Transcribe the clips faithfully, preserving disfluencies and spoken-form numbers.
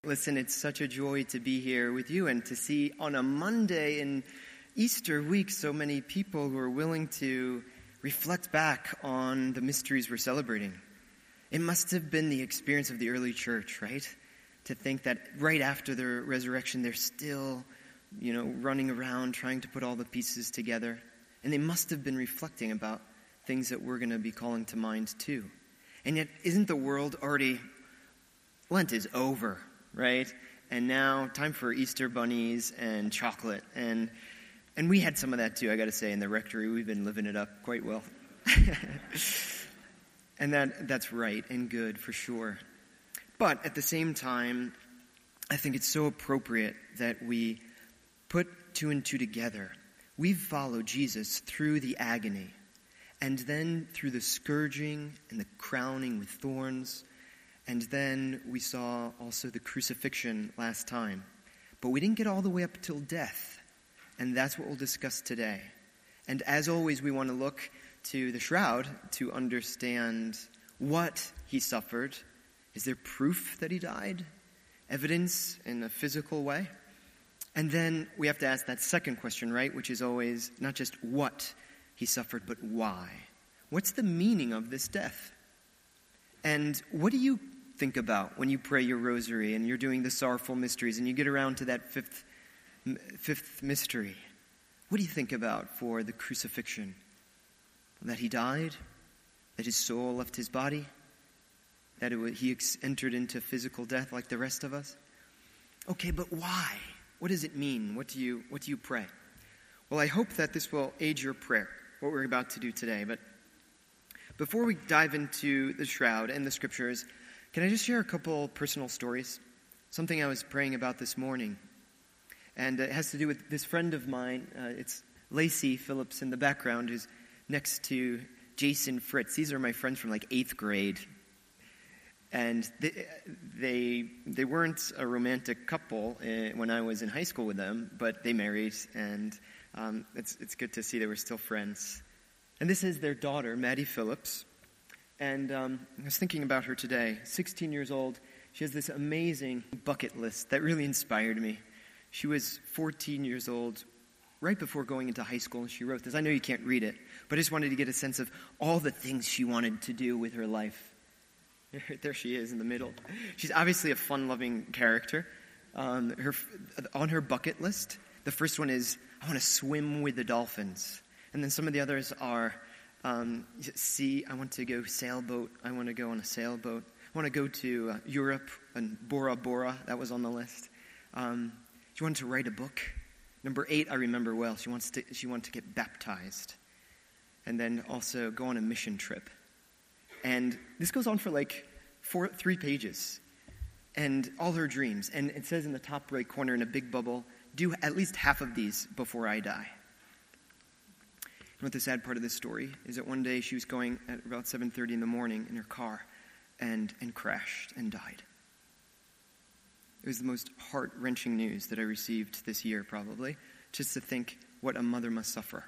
Listen, it's such a joy to be here with you and to see on a Monday in Easter week so many people who are willing to reflect back on the mysteries we're celebrating. It must have been the experience of the early church, right? To think that right after the resurrection, they're still, you know, running around trying to put all the pieces together. And they must have been reflecting about things that we're going to be calling to mind too. And yet, isn't the world already, Lent is over, right? And now, time for Easter bunnies and chocolate. And and we had some of that too, I got to say, in the rectory. We've been living it up quite well. And that that's right and good for sure. But at the same time, I think it's so appropriate that we put two and two together. We've followed Jesus through the agony, and then through the scourging and the crowning with thorns. And then we saw also the crucifixion last time. But we didn't get all the way up till death. And that's what we'll discuss today. And as always, we want to look to the shroud to understand what he suffered. Is there proof that he died? Evidence in a physical way? And then we have to ask that second question, right? Which is always not just what he suffered, but why. What's the meaning of this death? And what do you think about when you pray your rosary and you're doing the sorrowful mysteries and you get around to that fifth fifth mystery? What do you think about for the crucifixion? That he died? That his soul left his body? That it was, he ex- entered into physical death like the rest of us? Okay, but why? What does it mean? What do you what do you pray? Well, I hope that this will aid your prayer, what we're about to do today. But before we dive into the shroud and the scriptures, can I just share a couple personal stories? Something I was praying about this morning. And it has to do with this friend of mine. Uh, it's Lacey Phillips in the background, who's next to Jason Fritz. These are my friends from like eighth grade. And they they, they weren't a romantic couple uh, when I was in high school with them, but they married, and um, it's it's good to see they were still friends. And this is their daughter, Maddie Phillips. And um, I was thinking about her today. sixteen years old. She has this amazing bucket list that really inspired me. She was fourteen years old, right before going into high school, and she wrote this. I know you can't read it, but I just wanted to get a sense of all the things she wanted to do with her life. There she is in the middle. She's obviously a fun-loving character. Um, her on her bucket list, the first one is, I want to swim with the dolphins. And then some of the others are, um, see, I want to go sailboat. I want to go on a sailboat. I want to go to uh, Europe and Bora Bora. That was on the list. Um, she wanted to write a book. Number eight, I remember well. She wants to. She wanted to get baptized, and then also go on a mission trip. And this goes on for like four, three pages, and all her dreams. And it says in the top right corner in a big bubble, do at least half of these before I die. What the sad part of this story is that one day she was going at about seven thirty in the morning in her car and, and crashed and died. It was the most heart-wrenching news that I received this year, probably, just to think what a mother must suffer.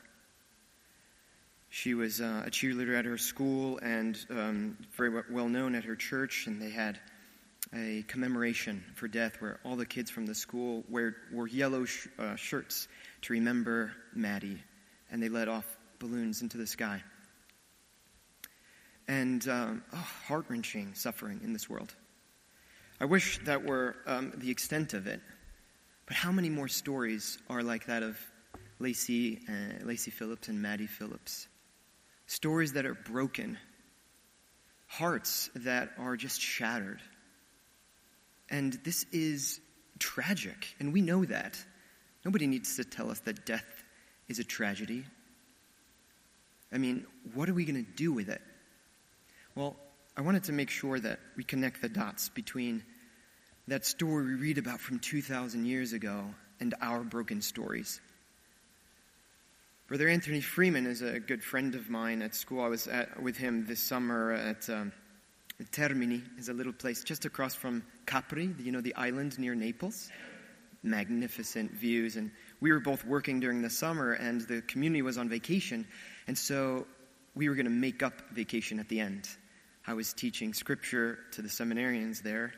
She was uh, a cheerleader at her school and um, very well known at her church, and they had a commemoration for death where all the kids from the school wear, wore yellow sh- uh, shirts to remember Maddie, and they let off balloons into the sky. And um, oh, heart-wrenching suffering in this world. I wish that were um, the extent of it, but how many more stories are like that of Lacey, uh, Lacey Phillips and Maddie Phillips? Stories that are broken, hearts that are just shattered. And this is tragic, and we know that. Nobody needs to tell us that death is a tragedy. I mean, what are we going to do with it? Well, I wanted to make sure that we connect the dots between that story we read about from two thousand years ago and our broken stories. Brother Anthony Freeman is a good friend of mine at school. I was at, with him this summer at um, Termini, is a little place just across from Capri, you know, the island near Naples. Magnificent views. And we were both working during the summer, and the community was on vacation. And so we were going to make up vacation at the end. I was teaching scripture to the seminarians there,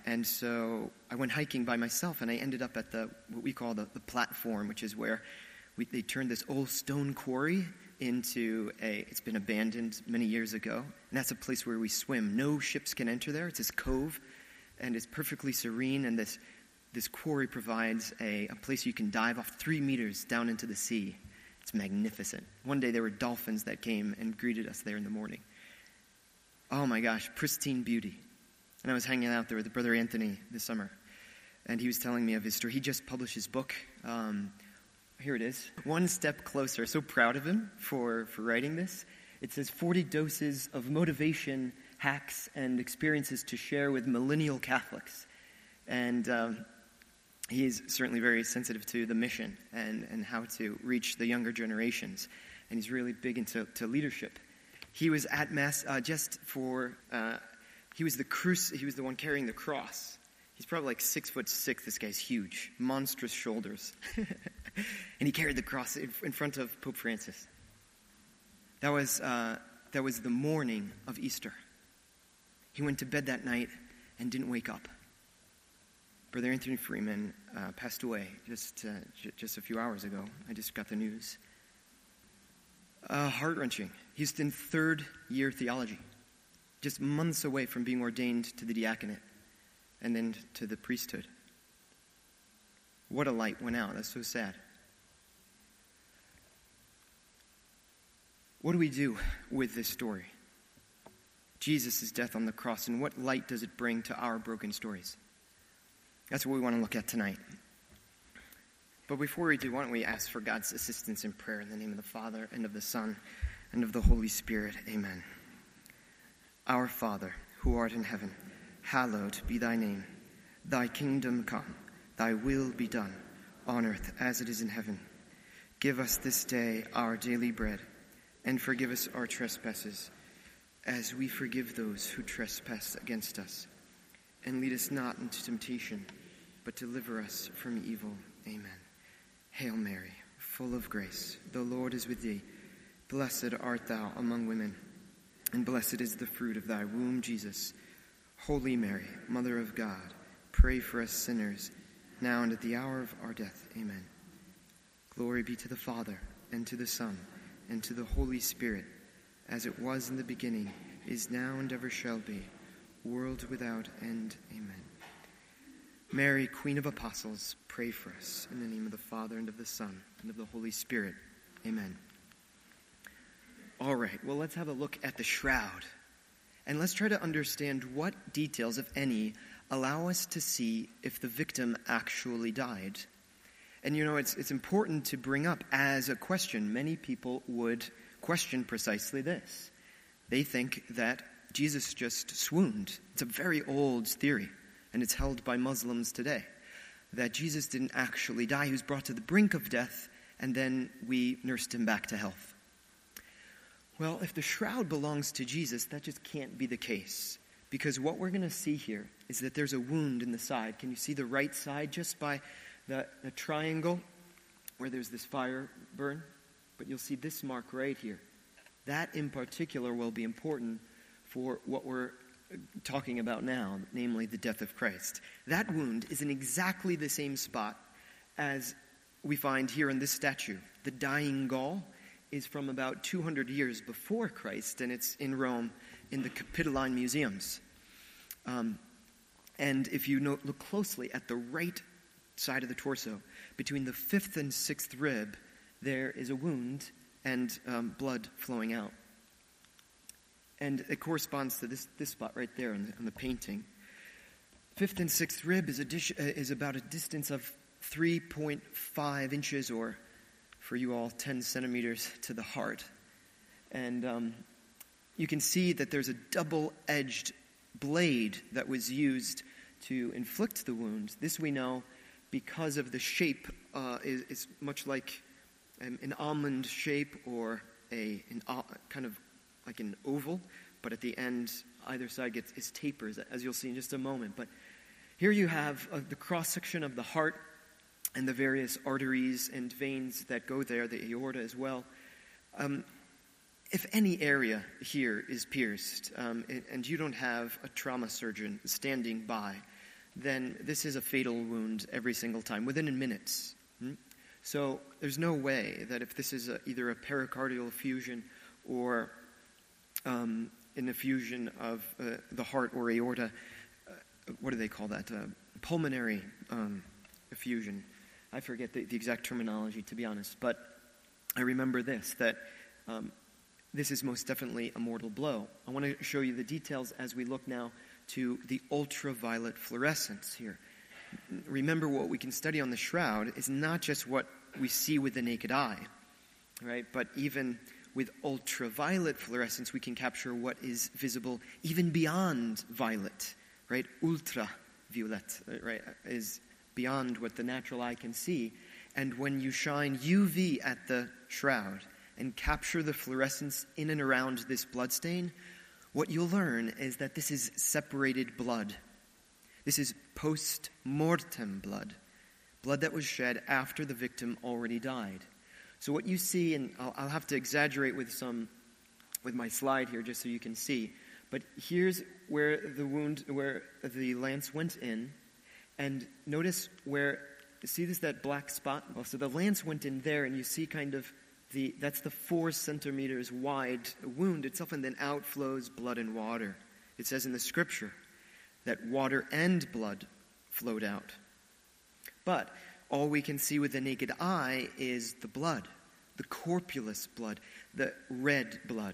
And so I went hiking by myself, and I ended up at the what we call the, the platform, which is where we, they turned this old stone quarry into a, it's been abandoned many years ago, and that's a place where we swim. No ships can enter there. It's this cove, and it's perfectly serene, and this this quarry provides a, a place you can dive off three meters down into the sea. It's magnificent. One day there were dolphins that came and greeted us there in the morning. Oh my gosh, pristine beauty. And I was hanging out there with Brother Anthony this summer, and he was telling me of his story. He just published his book. Um, here it is, One Step Closer. So proud of him for, for writing this. It says forty doses of motivation, hacks, and experiences to share with millennial Catholics. And um, he is certainly very sensitive to the mission and, and how to reach the younger generations. And he's really big into to leadership. He was at Mass uh, just for... Uh, He was the cruci- He was the one carrying the cross. He's probably like six foot six. This guy's huge, monstrous shoulders, and he carried the cross in, in front of Pope Francis. That was uh, that was the morning of Easter. He went to bed that night and didn't wake up. Brother Anthony Freeman uh, passed away just uh, j- just a few hours ago. I just got the news. Uh, heart-wrenching. He's in third year theology. Just months away from being ordained to the diaconate and then to the priesthood. What a light went out. That's so sad. What do we do with this story? Jesus' death on the cross, and what light does it bring to our broken stories? That's what we want to look at tonight. But before we do, why don't we ask for God's assistance in prayer in the name of the Father, and of the Son, and of the Holy Spirit. Amen. Our Father, who art in heaven, hallowed be thy name. Thy kingdom come, thy will be done, on earth as it is in heaven. Give us this day our daily bread, and forgive us our trespasses, as we forgive those who trespass against us. And lead us not into temptation, but deliver us from evil. Amen. Hail Mary, full of grace, the Lord is with thee. Blessed art thou among women, and blessed is the fruit of thy womb, Jesus. Holy Mary, Mother of God, pray for us sinners, now and at the hour of our death. Amen. Glory be to the Father, and to the Son, and to the Holy Spirit, as it was in the beginning, is now, and ever shall be, world without end. Amen. Mary, Queen of Apostles, pray for us. In the name of the Father, and of the Son, and of the Holy Spirit. Amen. All right, well, let's have a look at the shroud. And let's try to understand what details, if any, allow us to see if the victim actually died. And, you know, it's it's important to bring up as a question. Many people would question precisely this. They think that Jesus just swooned. It's a very old theory, and it's held by Muslims today, that Jesus didn't actually die. He was brought to the brink of death, and then we nursed him back to health. Well, if the shroud belongs to Jesus, that just can't be the case. Because what we're going to see here is that there's a wound in the side. Can you see the right side just by the, the triangle where there's this fire burn? But you'll see this mark right here. That in particular will be important for what we're talking about now, namely the death of Christ. That wound is in exactly the same spot as we find here in this statue. The dying Gaul is from about two hundred years before Christ, and it's in Rome in the Capitoline Museums. Um, and if you note, look closely at the right side of the torso, between the fifth and sixth rib, there is a wound and um, blood flowing out. And it corresponds to this, this spot right there in the, in the painting. Fifth and sixth rib is, a dish, uh, is about a distance of three point five inches, or for you all, ten centimeters to the heart. And um, you can see that there's a double-edged blade that was used to inflict the wound. This we know because of the shape. Uh, is, is much like um, an almond shape, or a an, uh, kind of like an oval, but at the end, either side gets is tapers, as you'll see in just a moment. But here you have uh, the cross-section of the heart, and the various arteries and veins that go there, the aorta as well. Um, if any area here is pierced, um, and, and you don't have a trauma surgeon standing by, then this is a fatal wound every single time, within minutes. Hmm? So there's no way that if this is a, either a pericardial effusion or um, an effusion of uh, the heart or aorta, uh, what do they call that? Uh, pulmonary um, effusion. I forget the, the exact terminology, to be honest, but I remember this, that um, this is most definitely a mortal blow. I want to show you the details as we look now to the ultraviolet fluorescence here. Remember, what we can study on the shroud is not just what we see with the naked eye, right? But even with ultraviolet fluorescence, we can capture what is visible even beyond violet, right? Ultraviolet, right, is beyond what the natural eye can see. And when you shine U V at the shroud and capture the fluorescence in and around this bloodstain, what you'll learn is that this is separated blood. This is post-mortem blood, blood that was shed after the victim already died. So what you see, and I'll, I'll have to exaggerate with some, with my slide here just so you can see, but here's where the wound, where the lance went in, and notice where, see this, that black spot? Well, so the lance went in there, and you see kind of the, that's the four centimeters wide wound itself, and then out flows blood and water. It says in the scripture that water and blood flowed out. But all we can see with the naked eye is the blood, the corpulous blood, the red blood.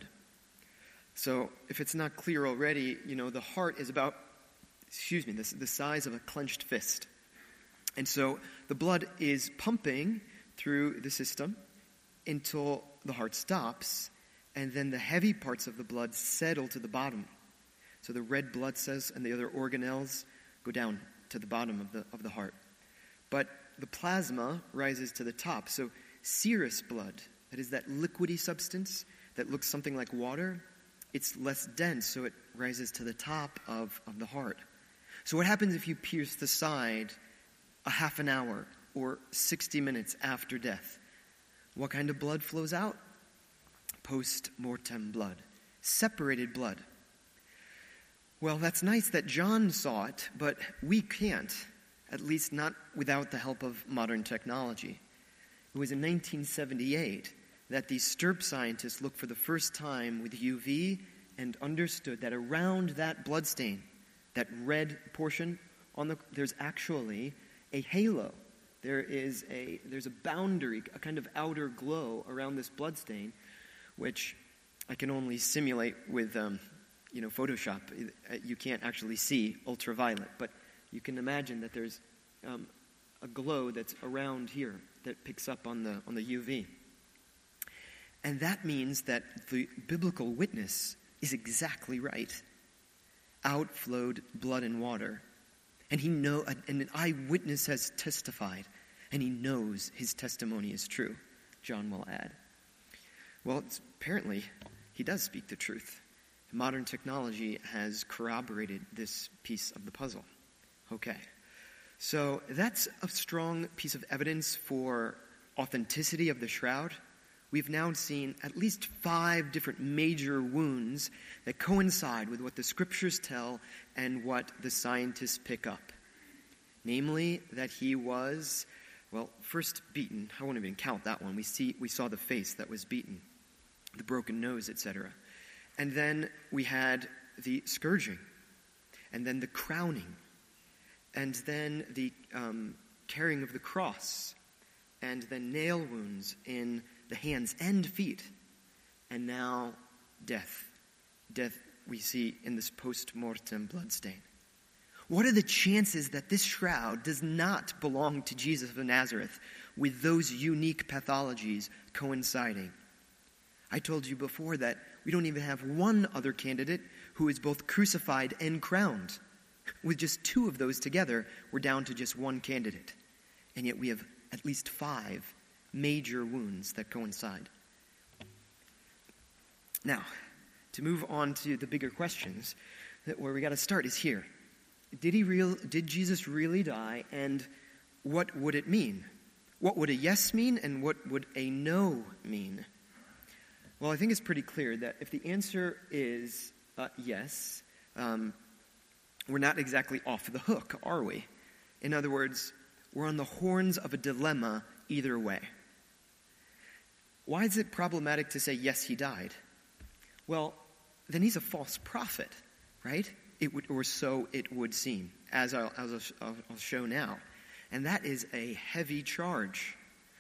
So if it's not clear already, you know, the heart is about, excuse me, the, the size of a clenched fist. And so the blood is pumping through the system until the heart stops, and then the heavy parts of the blood settle to the bottom. So the red blood cells and the other organelles go down to the bottom of the of the heart. But the plasma rises to the top. So serous blood, that is that liquidy substance that looks something like water, it's less dense, so it rises to the top of, of the heart. So what happens if you pierce the side a half an hour or sixty minutes after death? What kind of blood flows out? Post-mortem blood, separated blood. Well, that's nice that John saw it, but we can't, at least not without the help of modern technology. It was in nineteen seventy-eight that these Stirp scientists looked for the first time with U V and understood that around that bloodstain, that red portion, on the there's actually a halo. There is a there's a boundary, a kind of outer glow around this bloodstain, which I can only simulate with um, you know, Photoshop. You can't actually see ultraviolet, but you can imagine that there's um, a glow that's around here that picks up on the on the U V. And that means that the biblical witness is exactly right. Outflowed blood and water. And he know, and an eyewitness has testified, and he knows his testimony is true, John will add. Well, it's, apparently, he does speak the truth. Modern technology has corroborated this piece of the puzzle. Okay, so that's a strong piece of evidence for authenticity of the shroud. We've now seen at least five different major wounds that coincide with what the scriptures tell and what the scientists pick up. Namely, that he was, well, first beaten. I won't even count that one. We see we saw the face that was beaten, the broken nose, et cetera. And then we had the scourging, and then the crowning, and then the um, carrying of the cross, and then nail wounds in the hands and feet, and now death. Death we see in this post-mortem bloodstain. What are the chances that this shroud does not belong to Jesus of Nazareth with those unique pathologies coinciding? I told you before that we don't even have one other candidate who is both crucified and crowned. With just two of those together, we're down to just one candidate. And yet we have at least five major wounds that coincide. Now, to move on to the bigger questions, where we got to start is here. Did he real? Did Jesus really die, and what would it mean? What would a yes mean, and what would a no mean? Well, I think it's pretty clear that if the answer is uh, yes, um, we're not exactly off the hook, are we? In other words, we're on the horns of a dilemma either way. Why is it problematic to say, yes, he died? Well, then he's a false prophet, right? It would, or so it would seem, as I'll, as I'll, I'll show now. And that is a heavy charge,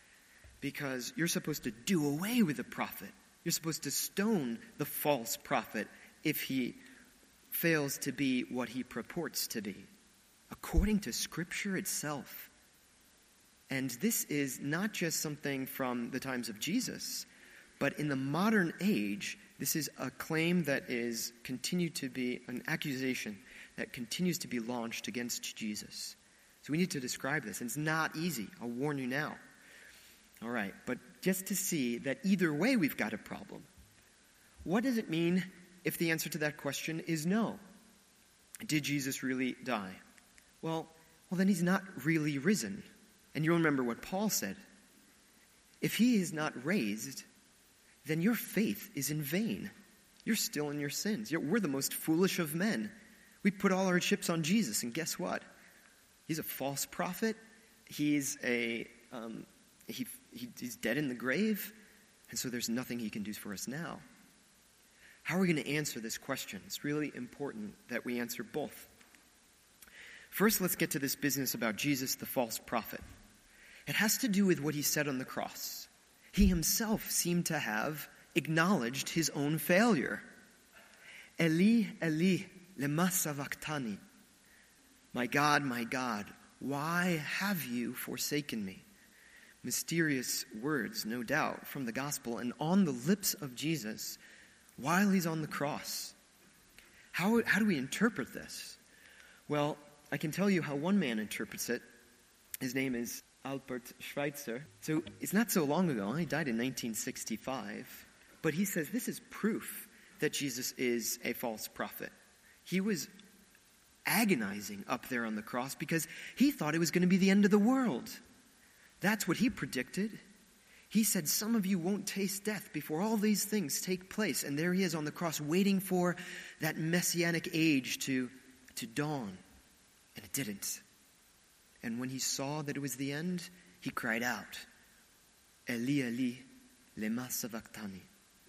because you're supposed to do away with the prophet. You're supposed to stone the false prophet if he fails to be what he purports to be, according to Scripture itself. And this is not just something from the times of Jesus, but in the modern age, this is a claim that is continued to be an accusation that continues to be launched against Jesus. So we need to describe this. And it's not easy. I'll warn you now. All right, but just to see that either way we've got a problem. What does it mean if the answer to that question is no? Did Jesus really die? Well, well, then he's not really risen. And you'll remember what Paul said. If he is not raised, then your faith is in vain. You're still in your sins. You're, we're the most foolish of men. We put all our chips on Jesus, and guess what? He's a false prophet. He's a um, he, he he's dead in the grave, and so there's nothing he can do for us now. How are we going to answer this question? It's really important that we answer both. First, let's get to this business about Jesus, the false prophet. It has to do with what he said on the cross. He himself seemed to have acknowledged his own failure. Eli, Eli, lema sabachthani. My God, my God, why have you forsaken me? Mysterious words, no doubt, from the gospel and on the lips of Jesus while he's on the cross. How, how do we interpret this? Well, I can tell you how one man interprets it. His name is Albert Schweitzer. So it's not so long ago. He died in nineteen sixty-five. But he says this is proof that Jesus is a false prophet. He was agonizing up there on the cross because he thought it was going to be the end of the world. That's what he predicted. He said, some of you won't taste death before all these things take place. And there he is on the cross waiting for that messianic age to, to dawn. And it didn't. And when he saw that it was the end, he cried out, Eli, Eli, lema sabachthani.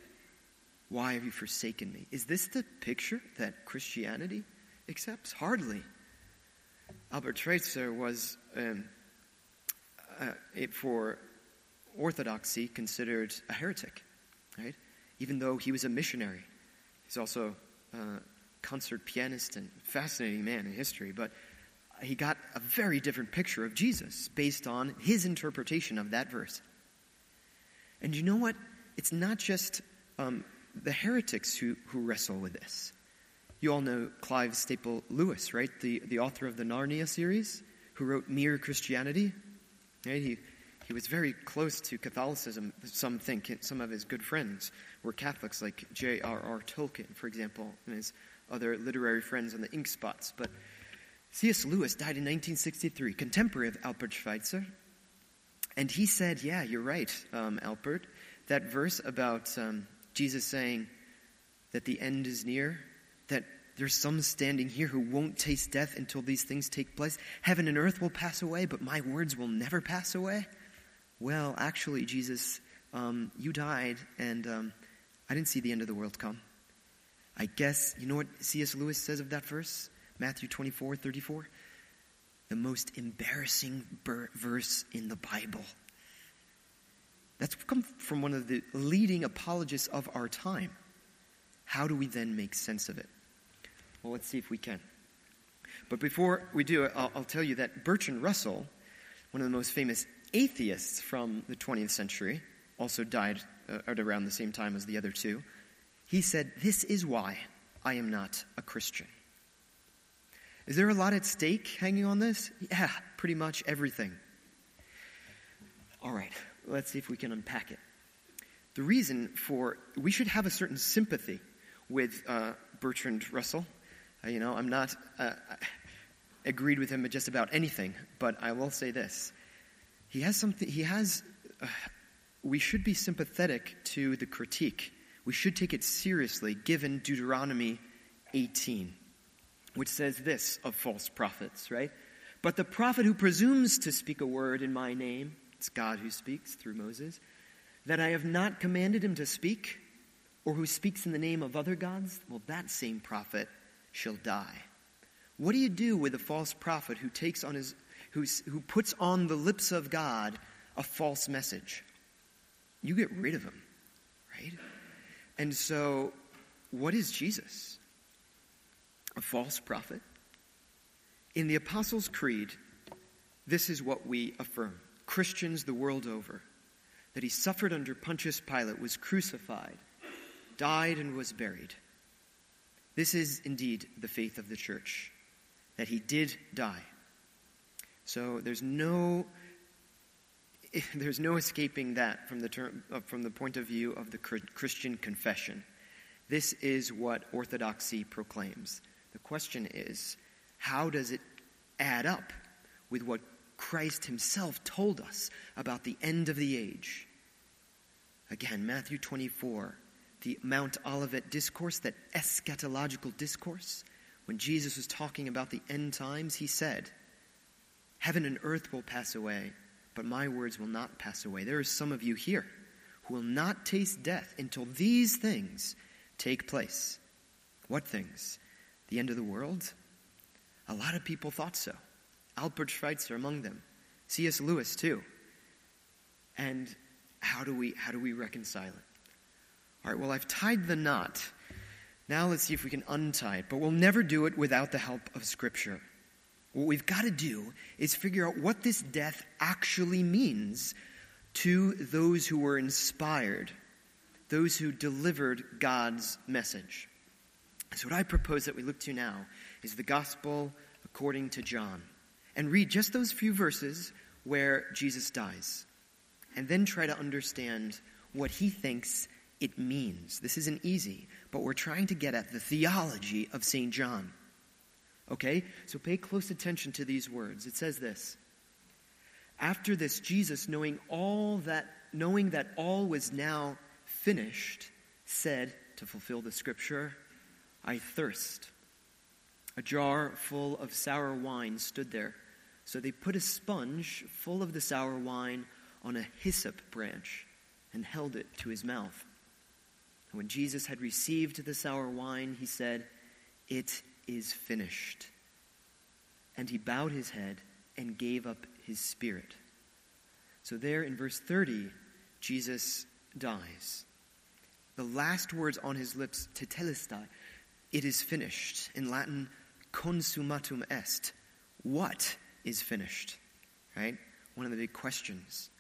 Why have you forsaken me? Is this the picture that Christianity accepts? Hardly. Albert Schweitzer was, um, uh, it, for orthodoxy, considered a heretic, right? Even though he was a missionary. He's also a concert pianist and fascinating man in history, but he got a very different picture of Jesus based on his interpretation of that verse. And you know what? It's not just um, the heretics who, who wrestle with this. You all know Clive Staple Lewis, right? The, the author of the Narnia series, who wrote Mere Christianity. Right? He, he was very close to Catholicism. Some think some of his good friends were Catholics, like J R R Tolkien, for example, and his other literary friends on the ink spots. But C S Lewis died in nineteen sixty-three, contemporary of Albert Schweitzer. And he said, yeah, you're right, um, Albert. That verse about um, Jesus saying that the end is near, that there's some standing here who won't taste death until these things take place. Heaven and earth will pass away, but my words will never pass away. Well, actually, Jesus, um, you died, and um, I didn't see the end of the world come. I guess, you know what C S Lewis says of that verse? Matthew twenty-four thirty-four. The most embarrassing ber- verse in the Bible. That's come from one of the leading apologists of our time. How do we then make sense of it? Well, let's see if we can. But before we do it, I'll, I'll tell you that Bertrand Russell, one of the most famous atheists from the twentieth century, also died uh, at around the same time as the other two. He said, this is why I am not a Christian. Is there a lot at stake hanging on this? Yeah, pretty much everything. All right, let's see if we can unpack it. The reason for, we should have a certain sympathy with uh, Bertrand Russell. Uh, you know, I'm not uh, agreed with him at just about anything, but I will say this. He has something, he has, uh, we should be sympathetic to the critique. We should take it seriously given Deuteronomy eighteen. which says this of false prophets, right? But the prophet who presumes to speak a word in my name, it's God who speaks through Moses, that I have not commanded him to speak, or who speaks in the name of other gods, well, that same prophet shall die. What do you do with a false prophet who takes on his, who, who puts on the lips of God a false message? You get rid of him, right? And so, what is Jesus? A false prophet? In the Apostles' Creed, this is what we affirm, Christians the world over, that he suffered under Pontius Pilate, was crucified, died, and was buried. This is indeed the faith of the church, that he did die. So there's no there's no escaping that from the term, from the point of view of the Christian confession. This is what orthodoxy proclaims. The question is, how does it add up with what Christ himself told us about the end of the age? Again, Matthew twenty-four, the Mount Olivet discourse, that eschatological discourse, when Jesus was talking about the end times, he said, heaven and earth will pass away, but my words will not pass away. There are some of you here who will not taste death until these things take place. What things? The end of the world? A lot of people thought so. Albert Schweitzer among them. C S Lewis too. And how do we how do we reconcile it? All right, well, I've tied the knot. Now let's see if we can untie it. But we'll never do it without the help of Scripture. What we've got to do is figure out what this death actually means to those who were inspired, those who delivered God's message. So what I propose that we look to now is the Gospel according to John, and read just those few verses where Jesus dies, and then try to understand what he thinks it means. This isn't easy, but we're trying to get at the theology of Saint John. Okay? So pay close attention to these words. It says this: after this, Jesus, knowing all that, knowing that all was now finished, said, to fulfill the scripture, I thirst. A jar full of sour wine stood there. So they put a sponge full of the sour wine on a hyssop branch and held it to his mouth. And when Jesus had received the sour wine, he said, it is finished. And he bowed his head and gave up his spirit. So there in verse thirty, Jesus dies. The last words on his lips, tetelestai, it is finished. In Latin, consummatum est. What is finished? Right? One of the big questions.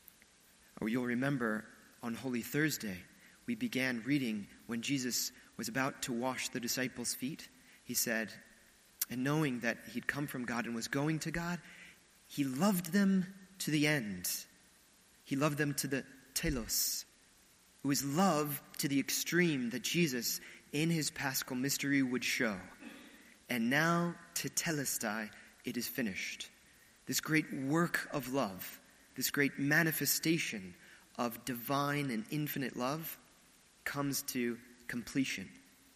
Or you'll remember on Holy Thursday, we began reading when Jesus was about to wash the disciples' feet. He said, and knowing that he'd come from God and was going to God, he loved them to the end. He loved them to the telos. It was love to the extreme that Jesus, in his paschal mystery, would show. And now, tetelestai, it is finished. This great work of love, this great manifestation of divine and infinite love, comes to completion.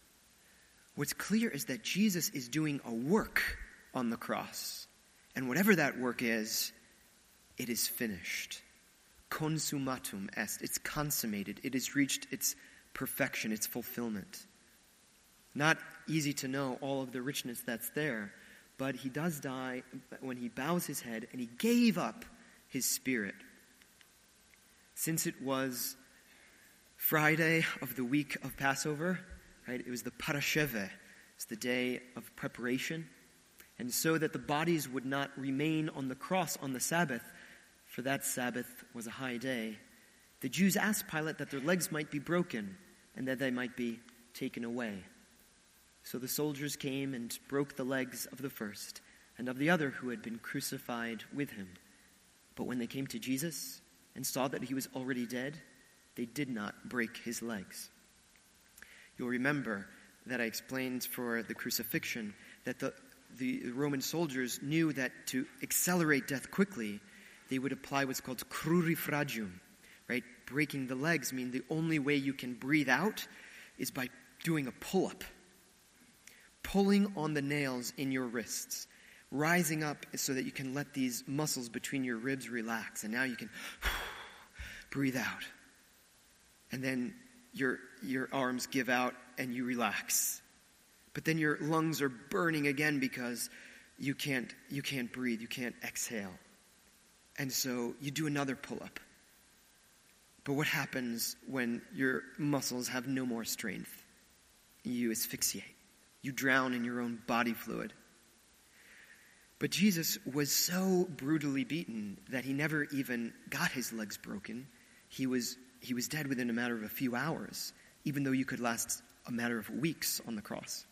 What's clear is that Jesus is doing a work on the cross. And whatever that work is, it is finished. Consummatum est. It's consummated. It has reached its perfection, its fulfillment. Not easy to know all of the richness that's there, but he does die when he bows his head and he gave up his spirit. Since it was Friday of the week of Passover, right, it was the Parasheve, it's the day of preparation, and so that the bodies would not remain on the cross on the Sabbath, for that Sabbath was a high day, the Jews asked Pilate that their legs might be broken and that they might be taken away. So the soldiers came and broke the legs of the first and of the other who had been crucified with him. But when they came to Jesus and saw that he was already dead, they did not break his legs. You'll remember that I explained for the crucifixion that the, the Roman soldiers knew that to accelerate death quickly, they would apply what's called crurifragium, right? Breaking the legs means the only way you can breathe out is by doing a pull-up. pulling on the nails in your wrists, rising up so that you can let these muscles between your ribs relax. And now you can breathe out. And then your, your arms give out and you relax. But then your lungs are burning again because you can't, you can't breathe, you can't exhale. And so you do another pull-up. But what happens when your muscles have no more strength? You asphyxiate. You drown in your own body fluid. But Jesus was so brutally beaten that he never even got his legs broken. He was, he was dead within a matter of a few hours, even though you could last a matter of weeks on the cross.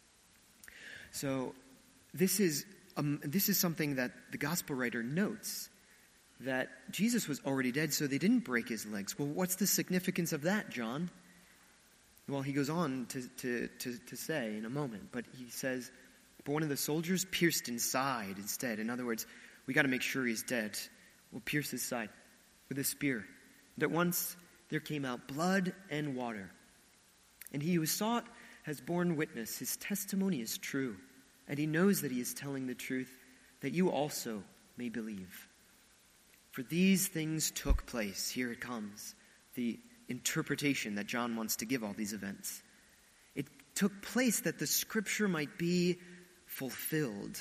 So this is, um, this is something that the gospel writer notes, that Jesus was already dead, so they didn't break his legs. Well, what's the significance of that, John? Well, he goes on to, to, to, to say in a moment, but he says, but one of the soldiers pierced inside instead. In other words, we got to make sure he's dead. We'll pierce his side with a spear. And at once there came out blood and water. And he who saw it has borne witness. His testimony is true. And he knows that he is telling the truth, that you also may believe. For these things took place. Here it comes. The interpretation that John wants to give all these events. It took place that the scripture might be fulfilled.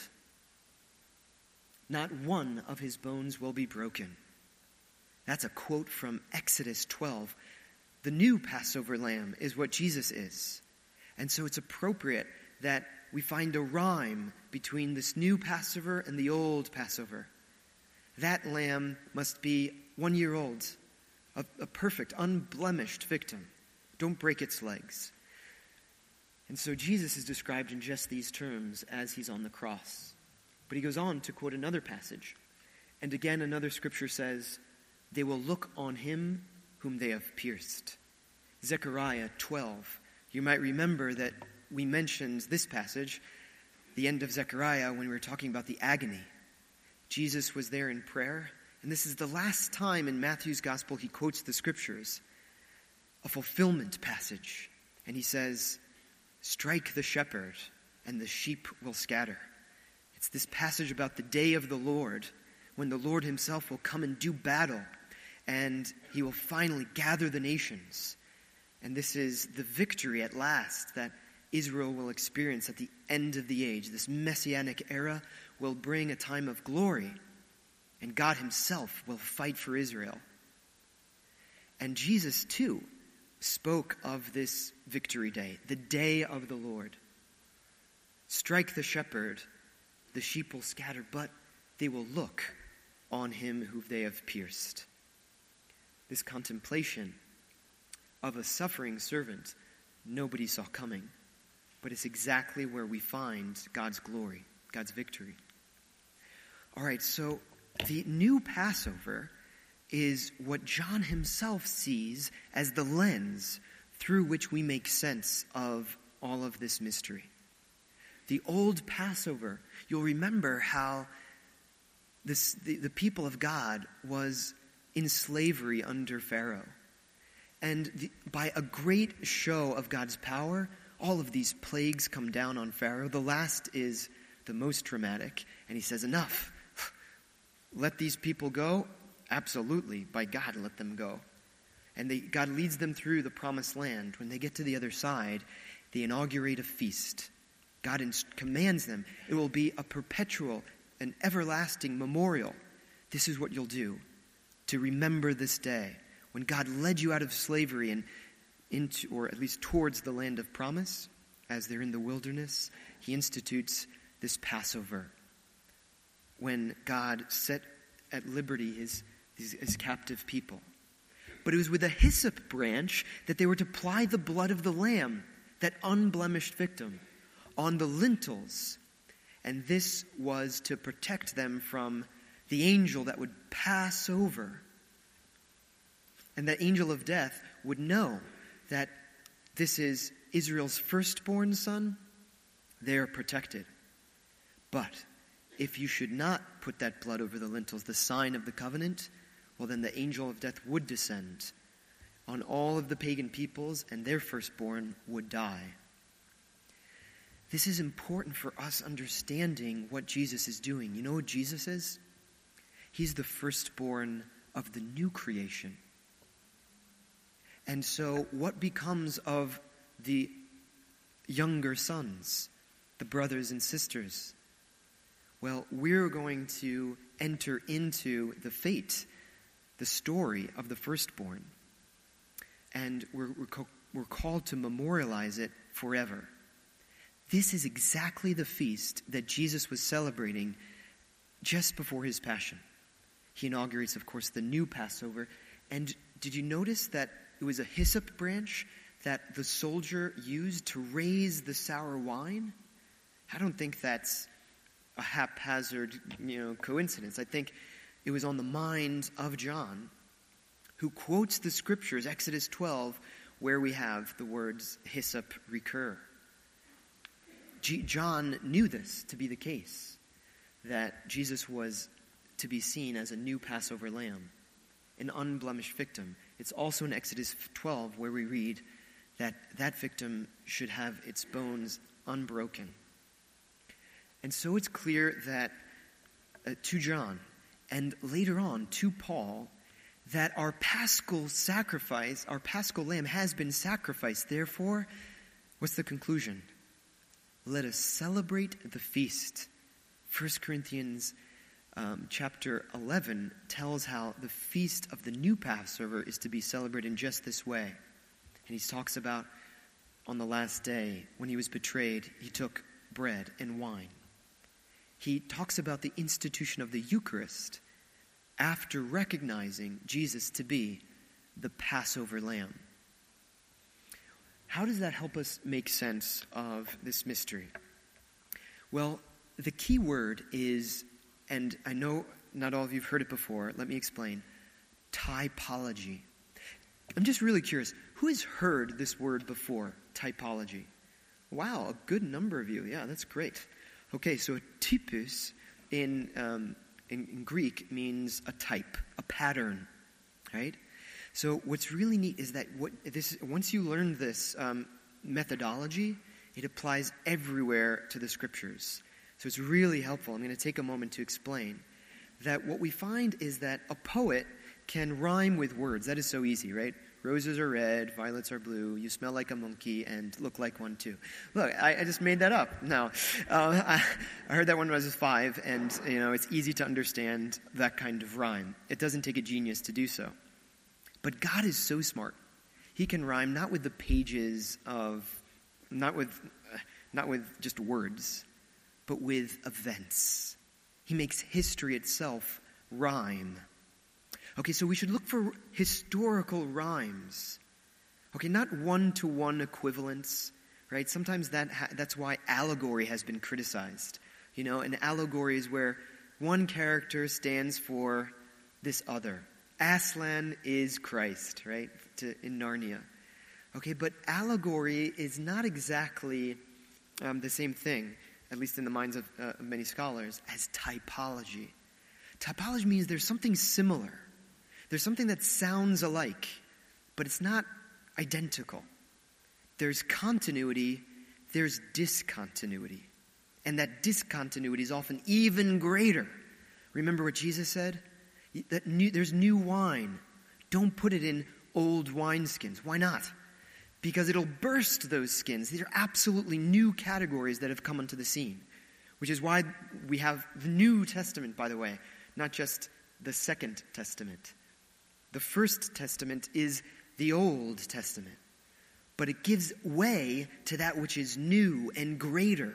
Not one of his bones will be broken. That's a quote from Exodus twelve. The new Passover lamb is what Jesus is. And so it's appropriate that we find a rhyme between this new Passover and the old Passover. That lamb must be one year old. A, a perfect, unblemished victim. Don't break its legs. And so Jesus is described in just these terms as he's on the cross. But he goes on to quote another passage. And again, another scripture says, they will look on him whom they have pierced. Zechariah twelve. You might remember that we mentioned this passage, the end of Zechariah, when we were talking about the agony. Jesus was there in prayer. And this is the last time in Matthew's gospel he quotes the scriptures, a fulfillment passage. And he says, strike the shepherd and the sheep will scatter. It's this passage about the day of the Lord, when the Lord himself will come and do battle, and he will finally gather the nations. And this is the victory at last that Israel will experience at the end of the age. This messianic era will bring a time of glory. And God himself will fight for Israel. And Jesus, too, spoke of this victory day, the day of the Lord. Strike the shepherd, the sheep will scatter, but they will look on him whom they have pierced. This contemplation of a suffering servant nobody saw coming, but it's exactly where we find God's glory, God's victory. All right, so the new Passover is what John himself sees as the lens through which we make sense of all of this mystery. The old Passover, you'll remember how this, the, the people of God was in slavery under Pharaoh. And the, by a great show of God's power, all of these plagues come down on Pharaoh. The last is the most traumatic, and he says, enough. Let these people go? Absolutely. By God, let them go. And they, God leads them through the promised land. When they get to the other side, they inaugurate a feast. God ins- commands them. It will be a perpetual, an everlasting memorial. This is what you'll do to remember this day when God led you out of slavery and into, or at least towards the land of promise. As they're in the wilderness, he institutes this Passover when God set at liberty his, his, his captive people. But it was with a hyssop branch that they were to apply the blood of the lamb, that unblemished victim, on the lintels. And this was to protect them from the angel that would pass over. And that angel of death would know that this is Israel's firstborn son. They are protected. But if you should not put that blood over the lintels, the sign of the covenant, well, then the angel of death would descend on all of the pagan peoples, and their firstborn would die. this is important for us understanding what Jesus is doing. You know what Jesus is? He's the firstborn of the new creation. And so what becomes of the younger sons, the brothers and sisters? Well, we're going to enter into the fate, the story of the firstborn. And we're, we're, co- we're called to memorialize it forever. This is exactly the feast that Jesus was celebrating just before his passion. He inaugurates, of course, the new Passover. And did you notice that it was a hyssop branch that the soldier used to raise the sour wine? I don't think that's a haphazard, you know, coincidence. I think it was on the mind of John, who quotes the scriptures, Exodus twelve, where we have the words hyssop recur. G- John knew this to be the case, that Jesus was to be seen as a new Passover lamb, an unblemished victim. It's also in Exodus twelve where we read that that victim should have its bones unbroken. And so it's clear that uh, to John, and later on to Paul, that our paschal sacrifice, our paschal lamb has been sacrificed. Therefore, what's the conclusion? Let us celebrate the feast. First Corinthians um, chapter eleven tells how the feast of the new Passover is to be celebrated in just this way. And he talks about on the last day, when he was betrayed, he took bread and wine. He talks about the institution of the Eucharist after recognizing Jesus to be the Passover lamb. How does that help us make sense of this mystery? Well, the key word is, and I know not all of you have heard it before, let me explain, typology. I'm just really curious, who has heard this word before, typology? Wow, a good number of you. Yeah, that's great. Okay, so a typus in, um, in, in Greek means a type, a pattern, right? So what's really neat is that what this once you learn this um, methodology, it applies everywhere to the scriptures. So it's really helpful. I'm going to take a moment to explain that what we find is that a poet can rhyme with words. That is so easy, right? Roses are red, violets are blue, you smell like a monkey and look like one too. Look, I, I just made that up. No, uh, I, I heard that when I was five, and you know it's easy to understand that kind of rhyme. It doesn't take a genius to do so. But God is so smart. He can rhyme not with the pages of, not with, uh, not with just words, but with events. He makes history itself rhyme. Okay, so we should look for historical rhymes. Okay, not one-to-one equivalents, right? Sometimes that ha- that's why allegory has been criticized. You know, an allegory is where one character stands for this other. Aslan is Christ, right, to, in Narnia. Okay, but allegory is not exactly um, the same thing, at least in the minds of uh, many scholars, as typology. Typology means there's something similar. There's something that sounds alike, but it's not identical. There's continuity, there's discontinuity. And that discontinuity is often even greater. Remember what Jesus said? That new, there's new wine. Don't put it in old wineskins. Why not? Because it'll burst those skins. These are absolutely new categories that have come onto the scene. Which is why we have the New Testament, by the way, not just the Second Testament. The First Testament is the Old Testament. But it gives way to that which is new and greater.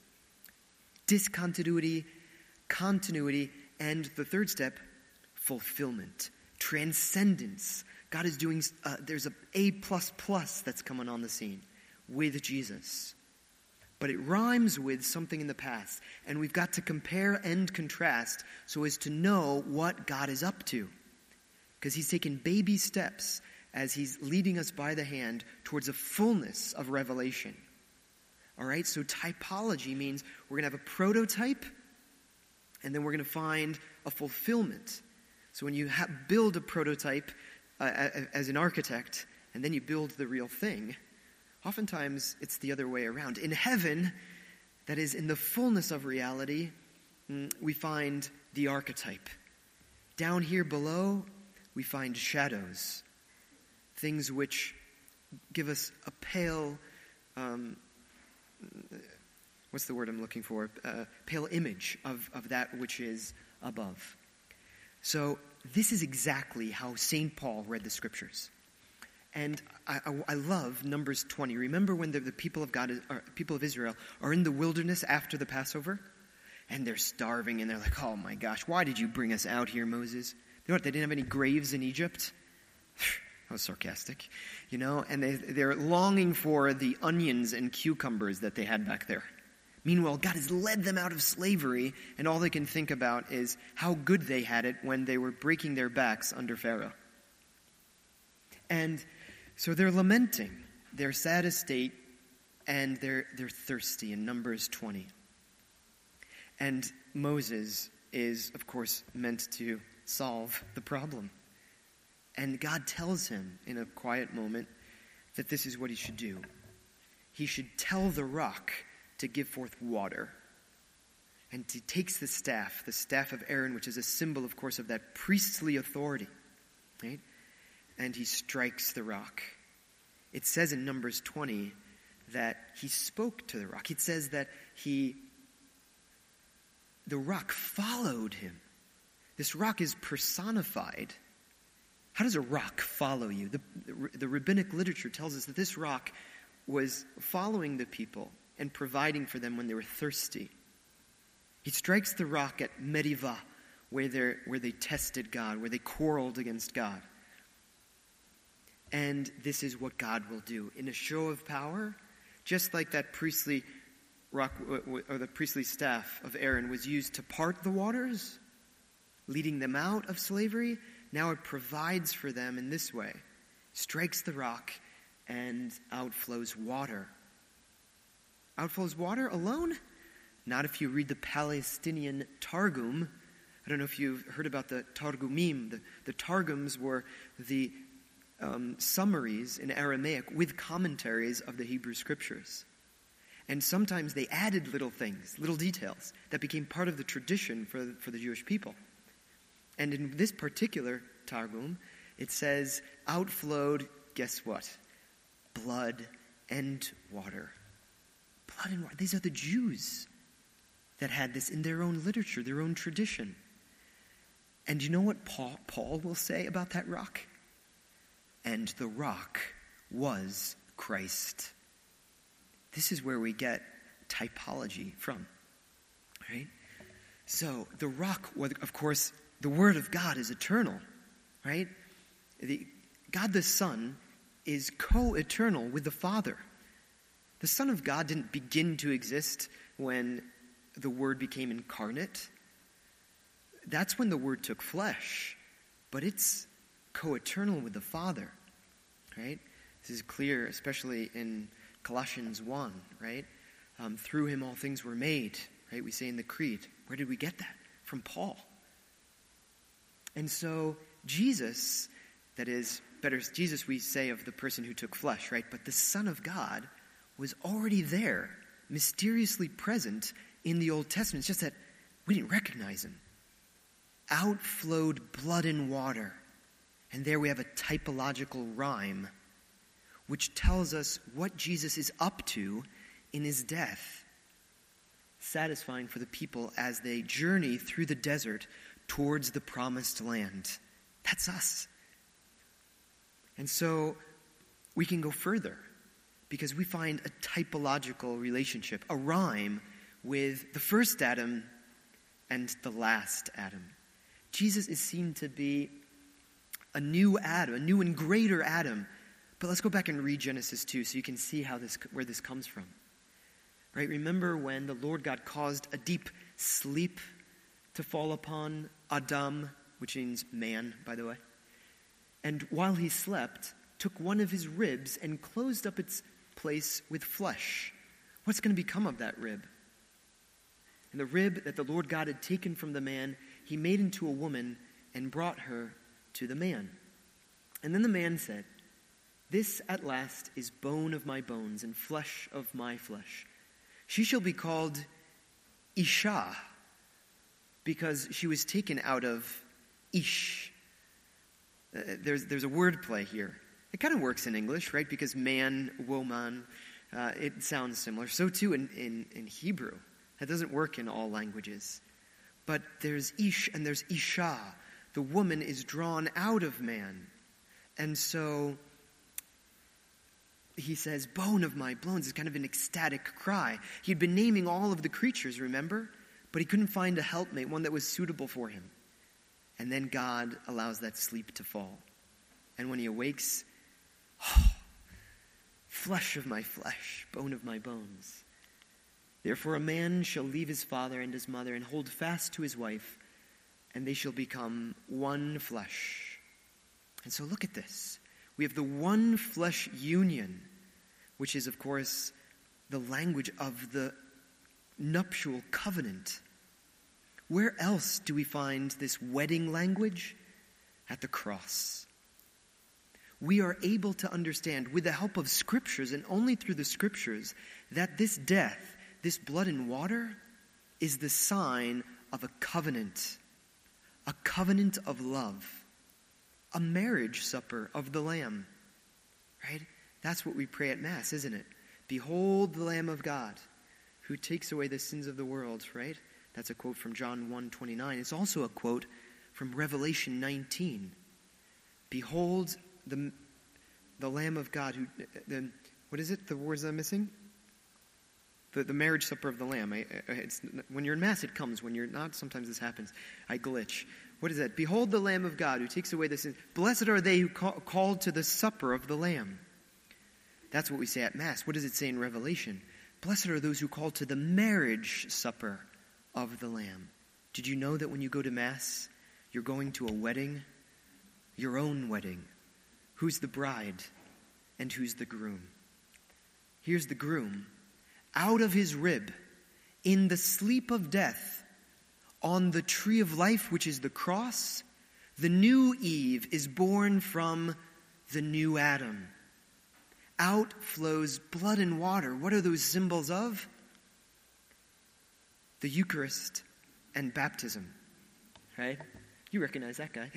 Discontinuity, continuity, and the third step, fulfillment, transcendence. God is doing, uh, there's a A plus plus that's coming on the scene with Jesus. But it rhymes with something in the past. And we've got to compare and contrast so as to know what God is up to. Because he's taken baby steps as he's leading us by the hand towards a fullness of revelation. All right, so typology means we're going to have a prototype, and then we're going to find a fulfillment. So when you ha- build a prototype uh, as an architect, and then you build the real thing, oftentimes it's the other way around. In heaven, That is, in the fullness of reality, we find the archetype. Down here below, we find shadows, things which give us a pale, um, what's the word I'm looking for? Uh, pale image of, of that which is above. So this is exactly how Saint Paul read the Scriptures. And I, I, I love Numbers twenty. Remember when the, the people of God, is, or people of Israel, are in the wilderness after the Passover? And they're starving, and they're like, oh my gosh, why did you bring us out here, Moses? You know what, they didn't have any graves in Egypt? That was sarcastic, you know? And they, they're longing for the onions and cucumbers that they had back there. Meanwhile, God has led them out of slavery, and all they can think about is how good they had it when they were breaking their backs under Pharaoh. And so they're lamenting their sad estate, and they're they're thirsty in Numbers twenty. And Moses is, of course, meant to solve the problem. And God tells him in a quiet moment that this is what he should do. He should tell the rock to give forth water. And he takes the staff, the staff of Aaron, which is a symbol, of course, of that priestly authority, right? And he strikes the rock. It says in Numbers twenty that he spoke to the rock. It says that he, the rock followed him. This rock is personified. How does a rock follow you? The, the, the rabbinic literature tells us that this rock was following the people and providing for them when they were thirsty. He strikes the rock at Meribah, where, they're, where they tested God, where they quarreled against God. And this is what God will do. In a show of power, just like that priestly rock, or the priestly staff of Aaron was used to part the waters, leading them out of slavery, now it provides for them in this way. Strikes the rock and outflows water. Outflows water alone? Not if you read the Palestinian Targum. I don't know if you've heard about the Targumim. The, the Targums were the um, summaries in Aramaic with commentaries of the Hebrew Scriptures. And sometimes they added little things, little details, that became part of the tradition for, for the Jewish people. And in this particular Targum, it says, outflowed, guess what? Blood and water. Blood and water. These are the Jews that had this in their own literature, their own tradition. And you know what Paul, Paul will say about that rock? And the rock was Christ. This is where we get typology from, right? So the rock, of course, the Word of God is eternal, right? The, God the Son is co-eternal with the Father. The Son of God didn't begin to exist when the Word became incarnate. That's when the Word took flesh, but it's co-eternal with the Father, right? This is clear, especially in Colossians one, right? Um, through him all things were made, right? We say in the Creed. Where did we get that? From Paul. And so Jesus, that is, better Jesus we say of the person who took flesh, right? But the Son of God was already there, mysteriously present in the Old Testament. It's just that we didn't recognize him. Outflowed blood and water. And there we have a typological rhyme which tells us what Jesus is up to in his death, satisfying for the people as they journey through the desert towards the promised land. That's us. And so we can go further because we find a typological relationship, a rhyme with the first Adam and the last Adam. Jesus is seen to be a new Adam, a new and greater Adam. But let's go back and read Genesis two so you can see how this, where this comes from. Right? Remember when the Lord God caused a deep sleep to fall upon Adam, which means man, by the way. And while he slept, took one of his ribs and closed up its place with flesh. What's going to become of that rib? And the rib that the Lord God had taken from the man, he made into a woman and brought her to the man. And then the man said, "This at last is bone of my bones and flesh of my flesh. She shall be called Isha, because she was taken out of Ish. Uh, there's, there's a word play here. It kind of works in English, right? Because man, woman, uh, it sounds similar. So too in, in, in Hebrew. That doesn't work in all languages. But there's Ish and there's Isha. The woman is drawn out of man. And so he says, bone of my bones, is kind of an ecstatic cry. He'd been naming all of the creatures, remember? But he couldn't find a helpmate, one that was suitable for him. And then God allows that sleep to fall. And when he awakes, oh, flesh of my flesh, bone of my bones. Therefore a man shall leave his father and his mother and hold fast to his wife, and they shall become one flesh. And so look at this. We have the one flesh union, which is, of course, the language of the nuptial covenant. Where else do we find this wedding language? At the cross. We are able to understand, with the help of scriptures, and only through the scriptures, that this death, this blood and water, is the sign of a covenant. A covenant of love. A marriage supper of the Lamb. Right? That's what we pray at Mass, isn't it? Behold the Lamb of God, who takes away the sins of the world, right? That's a quote from John one twenty-nine. It's also a quote from Revelation nineteen. Behold the, the Lamb of God, who, the, what is it, the words I'm missing? The, the marriage supper of the Lamb. I, I, it's, when you're in Mass, it comes. When you're not, sometimes this happens. I glitch. What is that? Behold the Lamb of God, who takes away the sin. Blessed are they who call, called to the supper of the Lamb. That's what we say at Mass. What does it say in Revelation? Blessed are those who call to the marriage supper of the Lamb. Did you know that when you go to Mass, you're going to a wedding? Your own wedding. Who's the bride and who's the groom? Here's the groom. Out of his rib, in the sleep of death, on the tree of life, which is the cross, the new Eve is born from the new Adam. Out flows blood and water. What are those symbols of? The Eucharist and baptism. Right? You recognize that guy.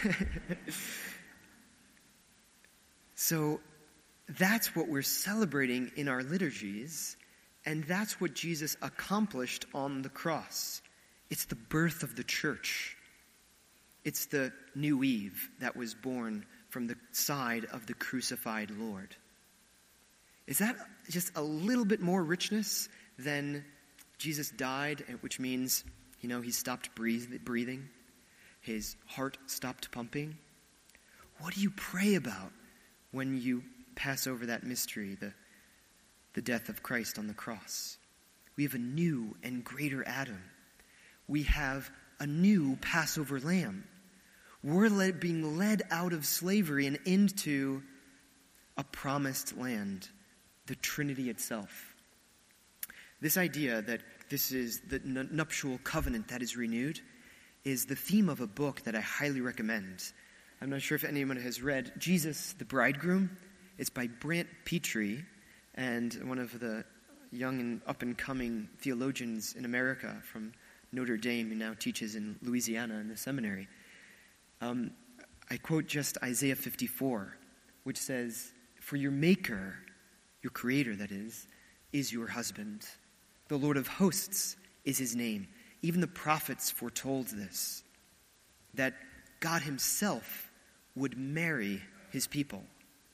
So that's what we're celebrating in our liturgies, and that's what Jesus accomplished on the cross. It's the birth of the church. It's the new Eve that was born from the side of the crucified Lord. Is that just a little bit more richness than Jesus died, which means, you know, he stopped breathing, his heart stopped pumping? What do you pray about when you pass over that mystery, the, the death of Christ on the cross? We have a new and greater Adam. We have a new Passover lamb. We're led, being led out of slavery and into a promised land, the Trinity itself. This idea that this is the nuptial covenant that is renewed is the theme of a book that I highly recommend. I'm not sure if anyone has read Jesus the Bridegroom. It's by Brant Petrie, and one of the young and up-and-coming theologians in America from Notre Dame, who now teaches in Louisiana in the seminary. Um, I quote just Isaiah fifty-four, which says, "For your Maker, your Creator, that is, is your husband. The Lord of hosts is his name." Even the prophets foretold this, that God himself would marry his people.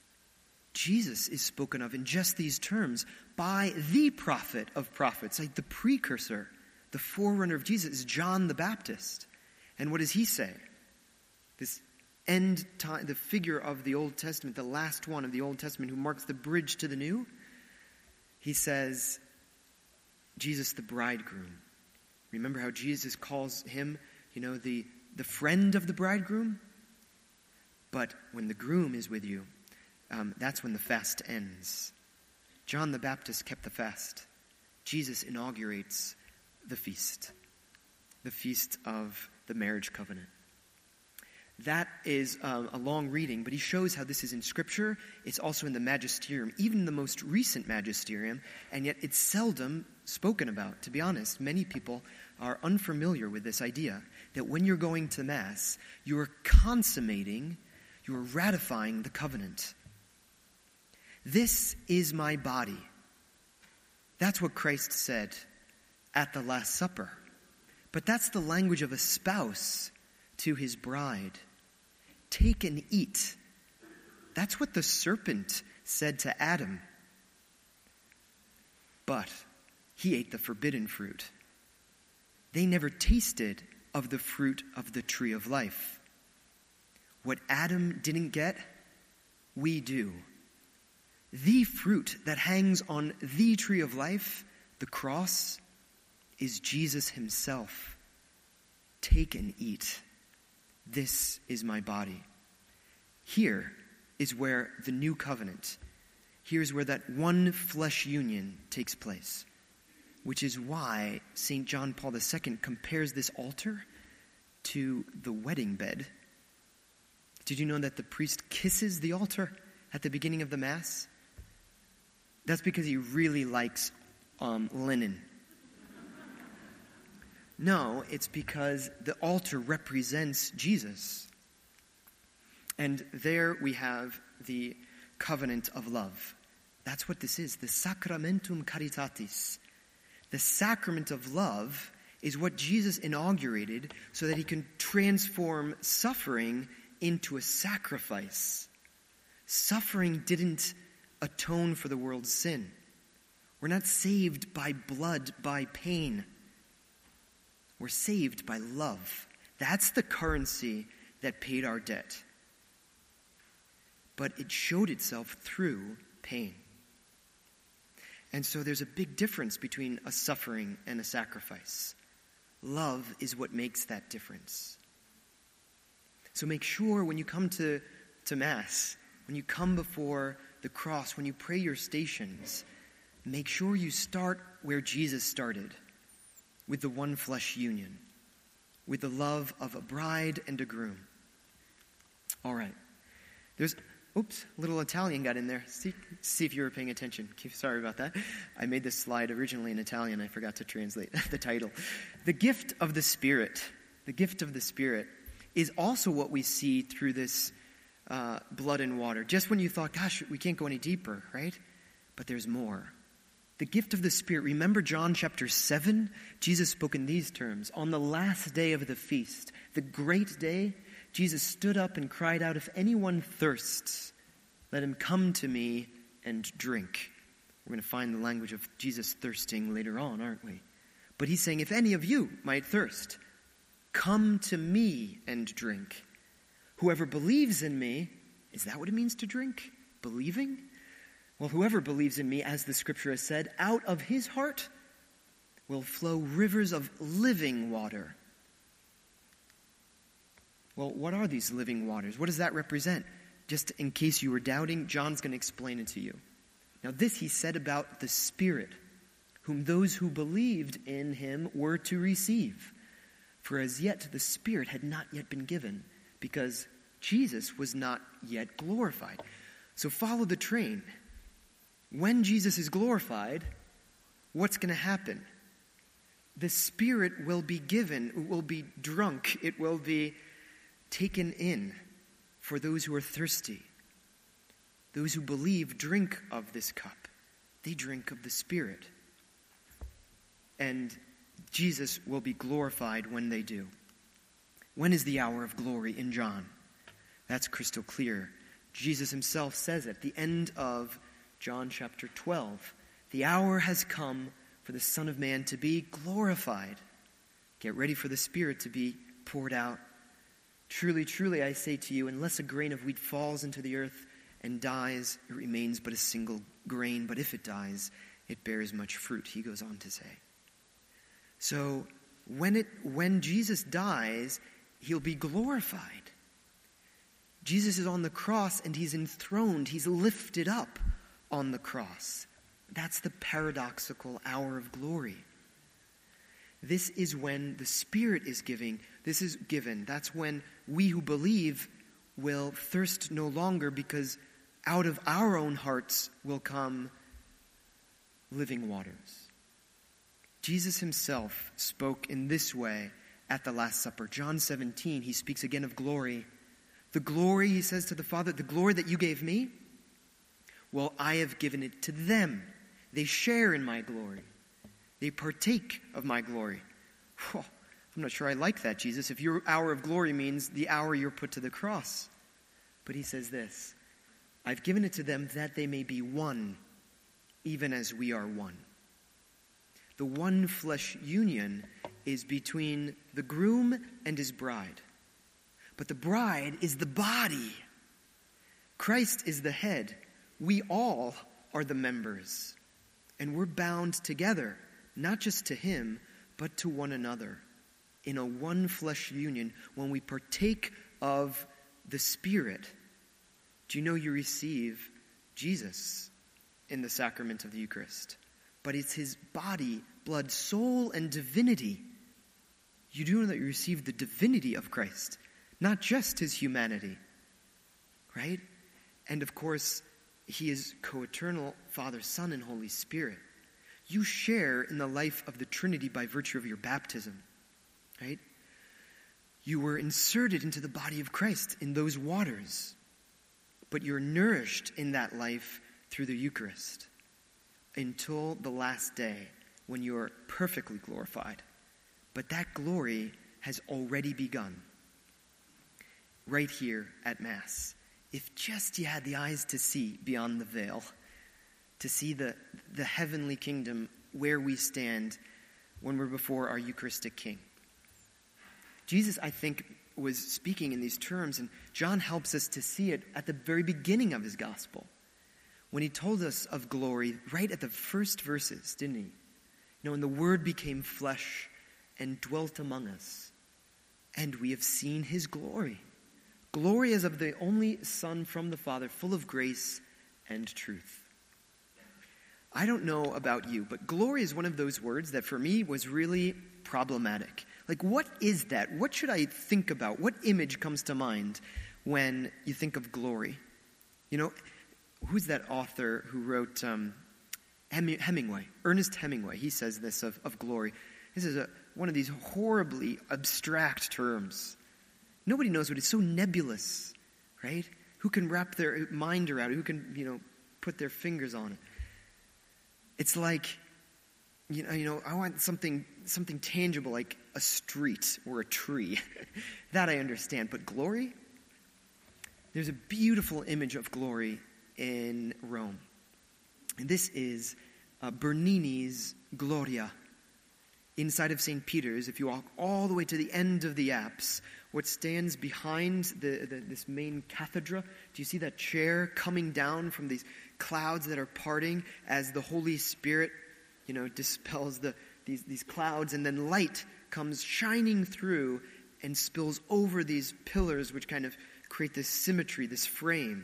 Jesus is spoken of in just these terms by the prophet of prophets, like the precursor, the forerunner of Jesus is John the Baptist. And what does he say? This end time, the figure of the Old Testament, the last one of the Old Testament who marks the bridge to the new, he says, Jesus the bridegroom. Remember how Jesus calls him, you know, the, the friend of the bridegroom? But when the groom is with you, um, that's when the fast ends. John the Baptist kept the fast. Jesus inaugurates the feast, the feast of the marriage covenant. That is um, a long reading, but he shows how this is in Scripture. It's also in the magisterium, even the most recent magisterium, and yet it's seldom spoken about, to be honest. Many people are unfamiliar with this idea that when you're going to Mass, you are consummating, you are ratifying the covenant. This is my body. That's what Christ said at the Last Supper. But that's the language of a spouse to his bride. Take and eat. That's what the serpent said to Adam. But he ate the forbidden fruit. They never tasted of the fruit of the tree of life. What Adam didn't get, we do. The fruit that hangs on the tree of life, the cross, is Jesus himself. Take and eat. This is my body. Here is where the new covenant, here's where that one flesh union takes place, which is why Saint John Paul the Second compares this altar to the wedding bed. Did you know that the priest kisses the altar at the beginning of the Mass? That's because he really likes um, linen. No, it's because the altar represents Jesus. And there we have the covenant of love. That's what this is, the sacramentum caritatis. The sacrament of love is what Jesus inaugurated so that he can transform suffering into a sacrifice. Suffering didn't atone for the world's sin. We're not saved by blood, by pain. We're saved by love. That's the currency that paid our debt. But it showed itself through pain. And so there's a big difference between a suffering and a sacrifice. Love is what makes that difference. So make sure when you come to, to Mass, when you come before the cross, when you pray your stations, make sure you start where Jesus started, with the one flesh union, with the love of a bride and a groom. All right. There's, oops, a little Italian got in there. See, see if you were paying attention. Sorry about that. I made this slide originally in Italian. I forgot to translate the title. The gift of the Spirit, the gift of the Spirit is also what we see through this uh, blood and water. Just when you thought, gosh, we can't go any deeper, right? But there's more. The gift of the Spirit. Remember John chapter seven? Jesus spoke in these terms. On the last day of the feast, the great day, Jesus stood up and cried out, if anyone thirsts, let him come to me and drink. We're going to find the language of Jesus thirsting later on, aren't we? But he's saying, if any of you might thirst, come to me and drink. Whoever believes in me, is that what it means to drink? Believing? Well, whoever believes in me, as the scripture has said, out of his heart will flow rivers of living water. Well, what are these living waters? What does that represent? Just in case you were doubting, John's going to explain it to you. Now, this he said about the Spirit, whom those who believed in him were to receive. For as yet the Spirit had not yet been given, because Jesus was not yet glorified. So follow the train. When Jesus is glorified, what's going to happen? The Spirit will be given, it will be drunk, it will be taken in for those who are thirsty. Those who believe drink of this cup. They drink of the Spirit. And Jesus will be glorified when they do. When is the hour of glory in John? That's crystal clear. Jesus himself says at the end of John chapter twelve, the hour has come for the Son of Man to be glorified. Get ready for the Spirit to be poured out. Truly, truly, I say to you, unless a grain of wheat falls into the earth and dies, it remains but a single grain. But if it dies, it bears much fruit, he goes on to say. So when it when Jesus dies, he'll be glorified. Jesus is on the cross and he's enthroned, he's lifted up on the cross. That's the paradoxical hour of glory. This is when the Spirit is giving. This is given. That's when we who believe will thirst no longer, because out of our own hearts will come living waters. Jesus himself spoke in this way at the Last Supper. John seventeen, he speaks again of glory. The glory, he says to the Father, the glory that you gave me, well, I have given it to them. They share in my glory. They partake of my glory. Whew, I'm not sure I like that, Jesus, if your hour of glory means the hour you're put to the cross. But he says this, I've given it to them that they may be one, even as we are one. The one flesh union is between the groom and his bride. But the bride is the body. Christ is the head. We all are the members. And we're bound together, not just to him, but to one another. In a one flesh union, when we partake of the Spirit, do you know you receive Jesus in the sacrament of the Eucharist? But it's his body, blood, soul, and divinity. You do know that you receive the divinity of Christ, not just his humanity, right? And of course, he is co-eternal, Father, Son, and Holy Spirit. You share in the life of the Trinity by virtue of your baptism, right? You were inserted into the body of Christ in those waters, but you're nourished in that life through the Eucharist until the last day when you are perfectly glorified. But that glory has already begun right here at Mass. If just you had the eyes to see beyond the veil, to see the, the heavenly kingdom where we stand when we're before our Eucharistic King. Jesus, I think, was speaking in these terms, and John helps us to see it at the very beginning of his gospel, when he told us of glory right at the first verses, didn't he? You know, and the Word became flesh and dwelt among us, and we have seen his glory. Glory as of the only Son from the Father, full of grace and truth. I don't know about you, but glory is one of those words that for me was really problematic. Like, what is that? What should I think about? What image comes to mind when you think of glory? You know, who's that author who wrote um, Hemingway? Ernest Hemingway. He says this of, of glory. This is a, one of these horribly abstract terms. Nobody knows what it's so nebulous, right? Who can wrap their mind around it? Who can, you know, put their fingers on it? It's like, you know, you know, I want something something tangible like a street or a tree. That I understand. But glory? There's a beautiful image of glory in Rome. And this is uh, Bernini's Gloria. Inside of Saint Peter's, if you walk all the way to the end of the apse, what stands behind the, the, this main cathedra, do you see that chair coming down from these clouds that are parting as the Holy Spirit, you know, dispels the these, these clouds, and then light comes shining through and spills over these pillars, which kind of create this symmetry, this frame.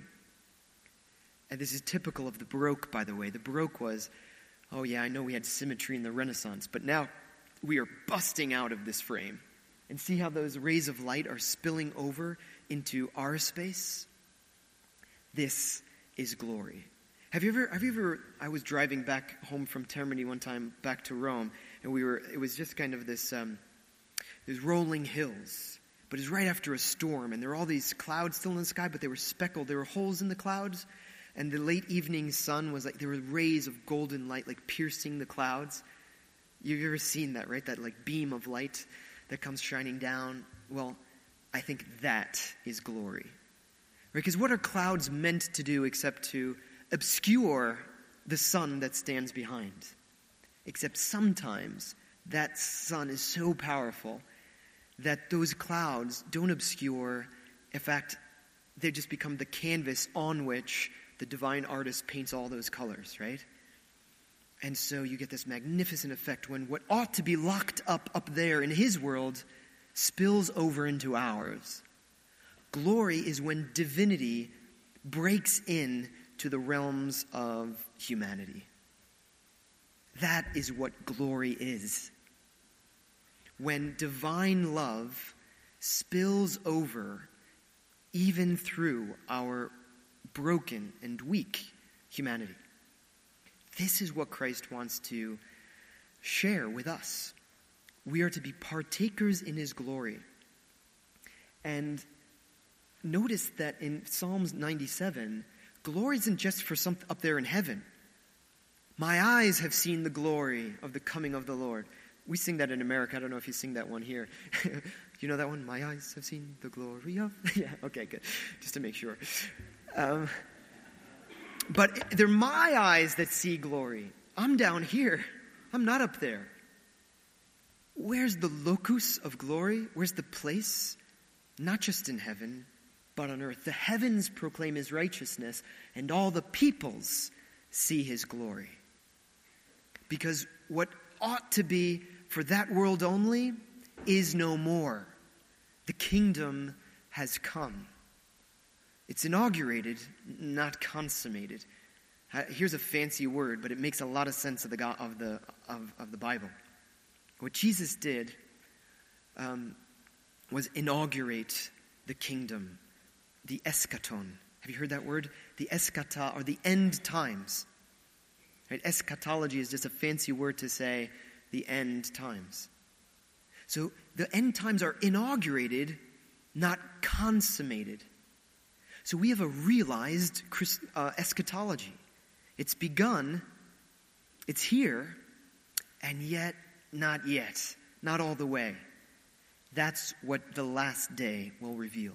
And this is typical of the Baroque, by the way. The Baroque was, oh yeah, I know we had symmetry in the Renaissance, but now we are busting out of this frame. And see how those rays of light are spilling over into our space? This is glory. Have you ever, have you ever, I was driving back home from Termini one time, back to Rome, and we were, it was just kind of this, um, these rolling hills. But it was right after a storm, and there were all these clouds still in the sky, but they were speckled. There were holes in the clouds, and the late evening sun was like, there were rays of golden light, like piercing the clouds. You've ever seen that, right? That like beam of light that comes shining down. Well, I think that is glory. Right? Because what are clouds meant to do except to obscure the sun that stands behind? Except sometimes that sun is so powerful that those clouds don't obscure. In fact, they just become the canvas on which the divine artist paints all those colors, right? And so you get this magnificent effect when what ought to be locked up up there in his world spills over into ours. Glory is when divinity breaks in to the realms of humanity. That is what glory is. When divine love spills over even through our broken and weak humanity. This is what Christ wants to share with us. We are to be partakers in his glory. And notice that in Psalms ninety-seven, glory isn't just for something up there in heaven. My eyes have seen the glory of the coming of the Lord. We sing that in America. I don't know if you sing that one here. You know that one? My eyes have seen the glory of... Yeah, okay, good. Just to make sure. Um, but they're my eyes that see glory. I'm down here. I'm not up there. Where's the locus of glory? Where's the place? Not just in heaven, but on earth. The heavens proclaim his righteousness, and all the peoples see his glory. Because what ought to be for that world only is no more. The kingdom has come. It's inaugurated, not consummated. Uh, here's a fancy word, but it makes a lot of sense of the of the of, of the Bible. What Jesus did um, was inaugurate the kingdom, the eschaton. Have you heard that word? The eschata, or the end times. Right? Eschatology is just a fancy word to say the end times. So the end times are inaugurated, not consummated. So we have a realized uh, eschatology. It's begun, it's here, and yet not yet, not all the way. That's what the last day will reveal.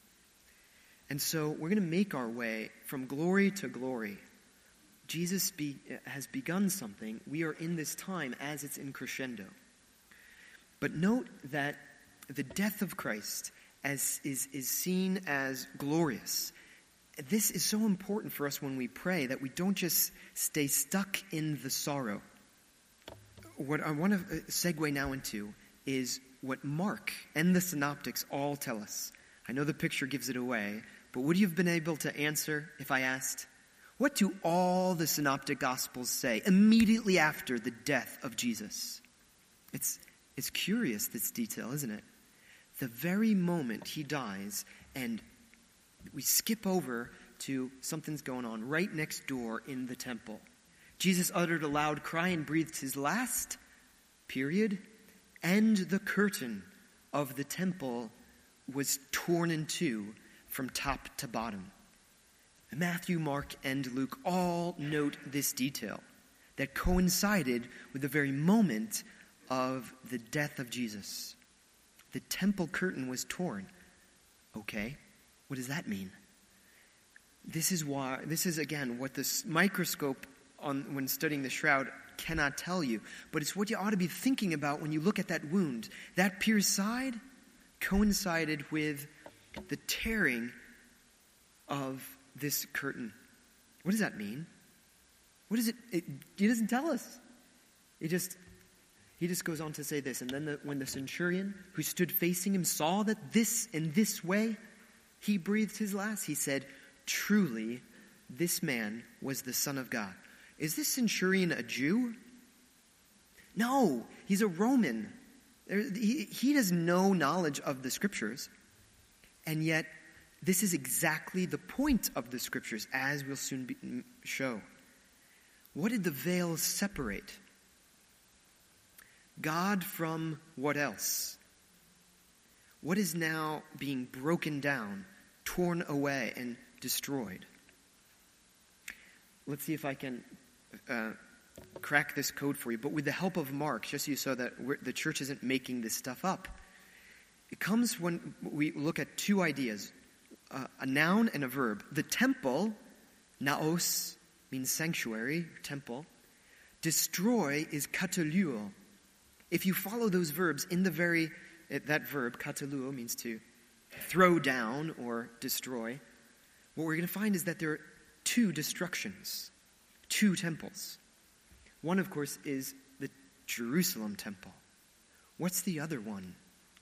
And so we're going to make our way from glory to glory. Jesus be, has begun something. We are in this time as it's in crescendo. But note that the death of Christ as is, is seen as glorious. This is so important for us when we pray, that we don't just stay stuck in the sorrow. What I want to segue now into is what Mark and the synoptics all tell us. I know the picture gives it away, but would you have been able to answer if I asked, what do all the synoptic gospels say immediately after the death of Jesus? It's, it's curious, this detail, isn't it? The very moment he dies, and we skip over to something's going on right next door in the temple. Jesus uttered a loud cry and breathed his last, period, and the curtain of the temple was torn in two from top to bottom. Matthew, Mark, and Luke all note this detail that coincided with the very moment of the death of Jesus. The temple curtain was torn. Okay, what does that mean? This is why, this is again what this microscope on when studying the shroud cannot tell you, but it's what you ought to be thinking about when you look at that wound. That pierced side coincided with the tearing of this curtain. What does that mean? What is it? it he doesn't tell us. He just he just goes on to say this. And then the, when the centurion who stood facing him saw that this in this way he breathed his last, he said, "Truly, this man was the Son of God." Is this centurion a Jew? No, he's a Roman. He, he has no knowledge of the scriptures. And yet, this is exactly the point of the scriptures, as we'll soon be, show. What did the veil separate? God from what else? What is now being broken down, torn away, and destroyed? Let's see if I can uh, crack this code for you. But with the help of Mark, just so you saw that we're, the church isn't making this stuff up. It comes when we look at two ideas, uh, a noun and a verb. The temple, naos, means sanctuary, temple. Destroy is kataluo. If you follow those verbs in the very, that verb, kataluo, means to throw down or destroy. What we're going to find is that there are two destructions, two temples. One, of course, is the Jerusalem temple. What's the other one?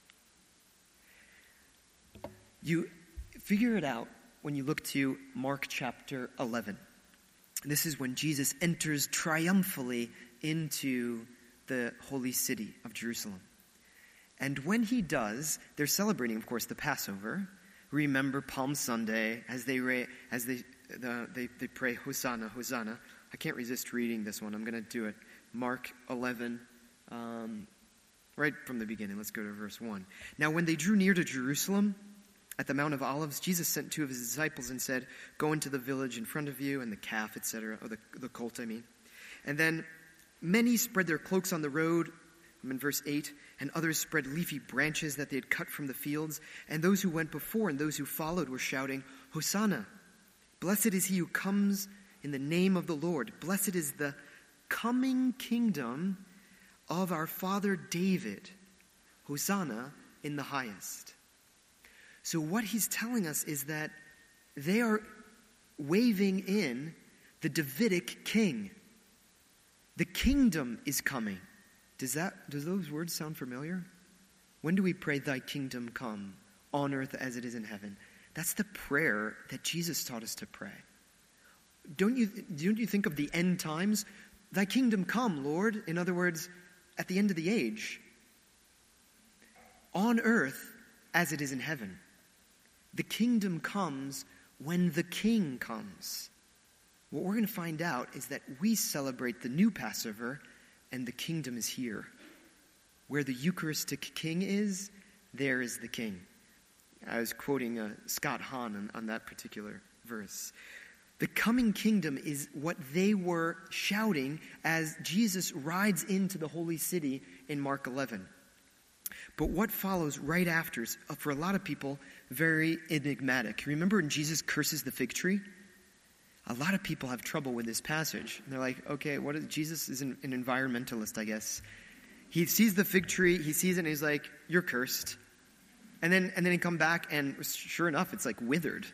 You figure it out when you look to Mark chapter eleven. This is when Jesus enters triumphantly into the holy city of Jerusalem. And when he does, they're celebrating, of course, the Passover. Remember Palm Sunday as they as they the, they, they pray Hosanna, Hosanna. I can't resist reading this one. I'm going to do it. Mark eleven, Um, right from the beginning, let's go to verse one. Now when they drew near to Jerusalem, at the Mount of Olives, Jesus sent two of his disciples and said, "Go into the village in front of you, and the calf, et cetera" or the, the colt, I mean. And then many spread their cloaks on the road, I'm in verse eight, and others spread leafy branches that they had cut from the fields. And those who went before and those who followed were shouting, "Hosanna! Blessed is he who comes in the name of the Lord. Blessed is the coming kingdom of our father David. Hosanna in the highest." So what he's telling us is that they are waving in the Davidic king. The kingdom is coming. Does that, does those words sound familiar? When do we pray, "Thy kingdom come on earth as it is in heaven"? That's the prayer that Jesus taught us to pray. Don't you, don't you think of the end times? "Thy kingdom come, Lord." In other words, at the end of the age. On earth as it is in heaven. The kingdom comes when the king comes. What we're going to find out is that we celebrate the new Passover and the kingdom is here. Where the Eucharistic king is, there is the king. I was quoting uh, Scott Hahn on, on that particular verse. The coming kingdom is what they were shouting as Jesus rides into the holy city in Mark eleven. But what follows right after is, for a lot of people, very enigmatic. Remember when Jesus curses the fig tree? A lot of people have trouble with this passage. They're like, okay, what is, Jesus is an, an environmentalist, I guess. He sees the fig tree, he sees it, and he's like, "You're cursed." And then and then he come back, and sure enough, it's like withered.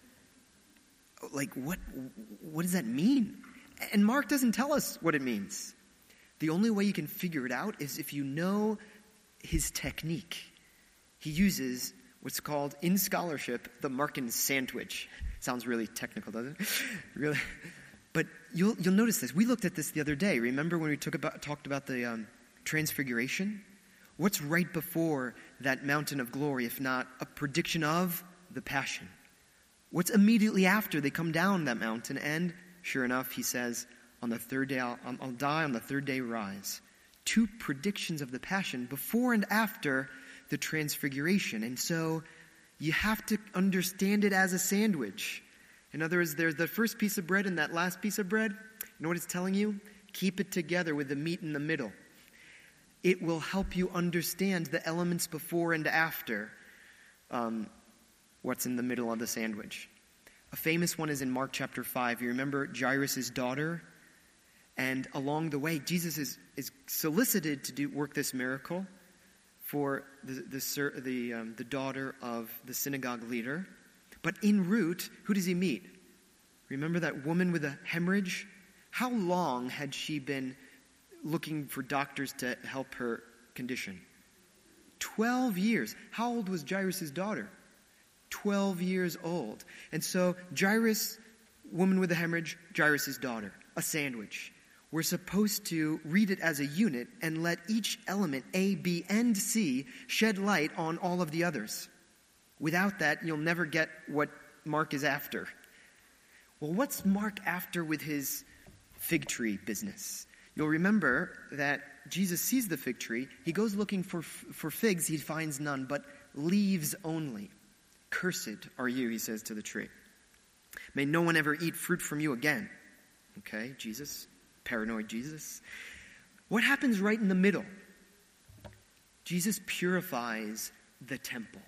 Like, what, what does that mean? And Mark doesn't tell us what it means. The only way you can figure it out is if you know his technique. He uses what's called, in scholarship, the Markan sandwich. Sounds really technical, doesn't it? Really. But you'll you'll notice this. We looked at this the other day. Remember when we took about, talked about the um, transfiguration? What's right before that mountain of glory, if not a prediction of the passion? What's immediately after they come down that mountain? And sure enough, he says, on the third day, I'll, I'll die, on the third day rise. Two predictions of the passion before and after the transfiguration. And so you have to understand it as a sandwich. In other words, there's the first piece of bread and that last piece of bread. You know what it's telling you? Keep it together with the meat in the middle. It will help you understand the elements before and after um, what's in the middle of the sandwich. A famous one is in Mark chapter five. You remember Jairus' daughter? And along the way, Jesus is, is solicited to do work this miracle for the the, the, um, the daughter of the synagogue leader. But en route, who does he meet? Remember that woman with a hemorrhage? How long had she been looking for doctors to help her condition? Twelve years. How old was Jairus' daughter? Twelve years old. And so Jairus, woman with a hemorrhage, Jairus' daughter. A sandwich. We're supposed to read it as a unit and let each element, A, B, and C, shed light on all of the others. Without that, you'll never get what Mark is after. Well, what's Mark after with his fig tree business? You'll remember that Jesus sees the fig tree. He goes looking for for figs. He finds none, but leaves only. "Cursed are you," he says to the tree. "May no one ever eat fruit from you again." Okay, Jesus, paranoid Jesus. What happens right in the middle? Jesus purifies the temple.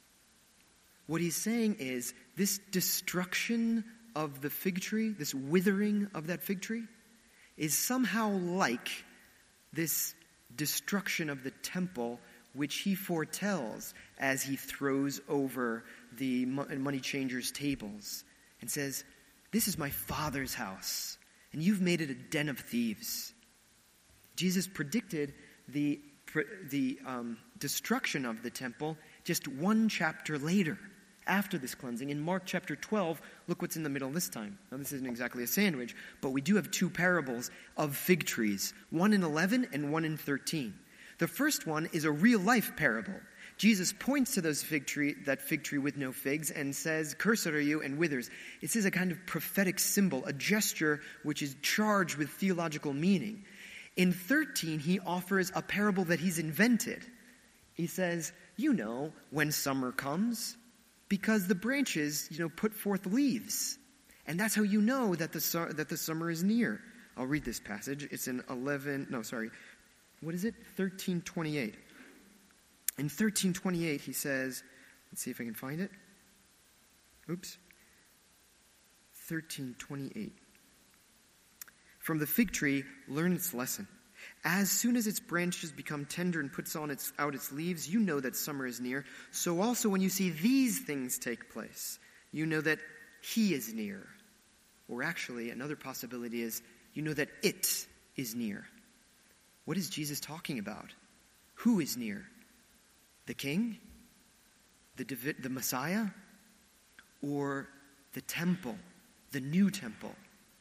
What he's saying is this destruction of the fig tree, this withering of that fig tree, is somehow like this destruction of the temple which he foretells as he throws over the money changers' tables and says, "This is my Father's house, and you've made it a den of thieves." Jesus predicted the, the um, destruction of the temple just one chapter later, after this cleansing. In Mark chapter twelve, look what's in the middle this time. Now, this isn't exactly a sandwich, but we do have two parables of fig trees, one in eleven and one in thirteen. The first one is a real-life parable. Jesus points to those fig tree, that fig tree with no figs, and says, "Cursed are you," and withers. This is a kind of prophetic symbol, a gesture which is charged with theological meaning. In thirteen, he offers a parable that he's invented. He says, you know when summer comes, because the branches, you know, put forth leaves. And that's how you know that the su- that the summer is near. I'll read this passage. It's in eleven, no, sorry. What is it? thirteen twenty-eight. In thirteen twenty-eight, he says, let's see if I can find it. Oops. thirteen twenty-eight. From the fig tree, learn its lesson. As soon as its branches become tender and puts on its, out its leaves, you know that summer is near. So also when you see these things take place, you know that he is near. Or actually, another possibility is, you know that it is near. What is Jesus talking about? Who is near? The king? The, David, the Messiah? Or the temple? The new temple?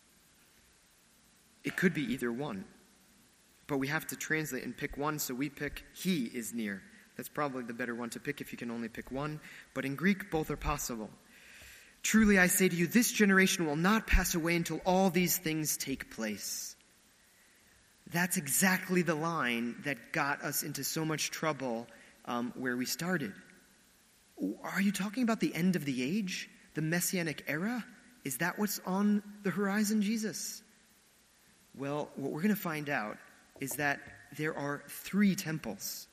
It could be either one. But we have to translate and pick one, so we pick he is near. That's probably the better one to pick if you can only pick one. But in Greek, both are possible. Truly I say to you, this generation will not pass away until all these things take place. That's exactly the line that got us into so much trouble um, where we started. Are you talking about the end of the age? The Messianic era? Is that what's on the horizon, Jesus? Well, what we're going to find out is that there are three temples.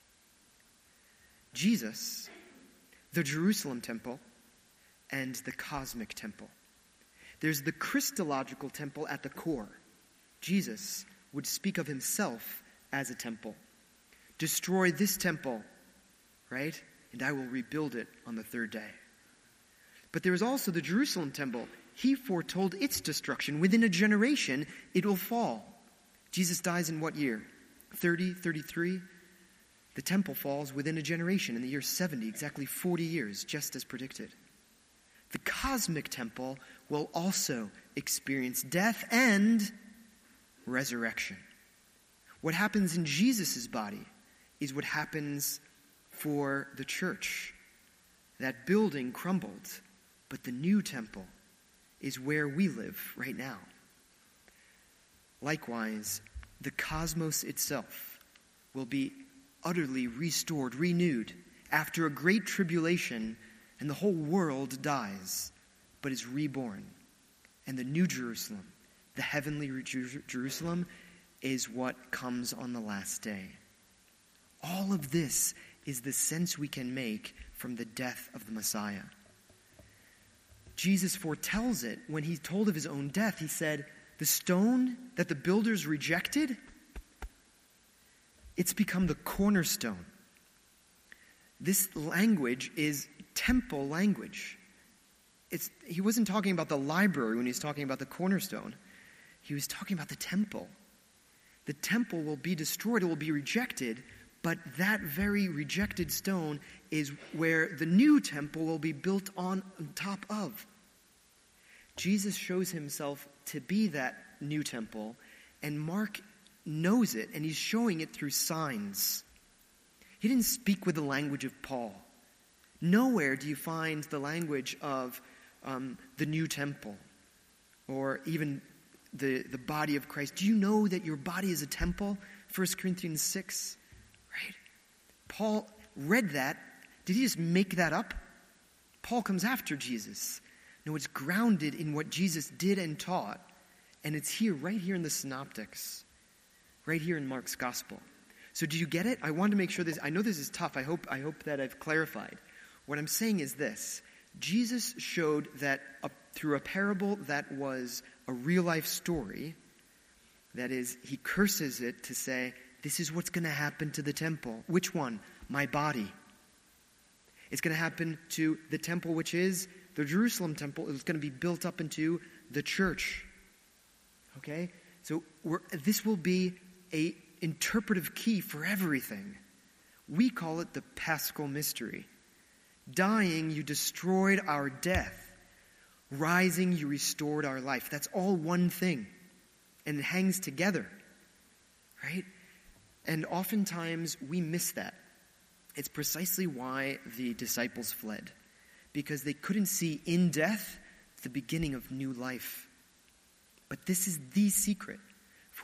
Jesus, the Jerusalem temple, and the cosmic temple. There's the Christological temple at the core. Jesus would speak of himself as a temple. Destroy this temple, right? And I will rebuild it on the third day. But there is also the Jerusalem temple. He foretold its destruction. Within a generation, it will fall. Jesus dies in what year? thirty, thirty-three? The temple falls within a generation in the year seventy, exactly forty years, just as predicted. The cosmic temple will also experience death and resurrection. What happens in Jesus' body is what happens for the church. That building crumbled, but the new temple is where we live right now. Likewise, the cosmos itself will be utterly restored, renewed, after a great tribulation, and the whole world dies, but is reborn. And the new Jerusalem, the heavenly Jer- Jerusalem, is what comes on the last day. All of this is the sense we can make from the death of the Messiah. Jesus foretells it when he told of his own death. He said, the stone that the builders rejected, it's become the cornerstone. This language is temple language. It's, he wasn't talking about the library when he was talking about the cornerstone. He was talking about the temple. The temple will be destroyed, it will be rejected, but that very rejected stone is where the new temple will be built on top of. Jesus shows himself to be that new temple, and Mark knows it, and he's showing it through signs. He didn't speak with the language of Paul. Nowhere do you find the language of um, the new temple, or even the, the body of Christ. Do you know that your body is a temple? First Corinthians six. Right? Paul read that. Did he just make that up? Paul comes after Jesus. No, it's grounded in what Jesus did and taught. And it's here, right here in the Synoptics. Right here in Mark's Gospel. So do you get it? I wanted to make sure this, I know this is tough. I hope, I hope that I've clarified. What I'm saying is this. Jesus showed that a, through a parable that was a real-life story, that is, he curses it to say, this is what's going to happen to the temple. Which one? My body. It's going to happen to the temple, which is the Jerusalem temple. It's going to be built up into the church. Okay? So we're, this will be a interpretive key for everything. We call it the Paschal mystery. Dying, you destroyed our death. Rising, you restored our life. That's all one thing. And it hangs together. Right? And oftentimes we miss that. It's precisely why the disciples fled. Because they couldn't see in death the beginning of new life. But this is the secret for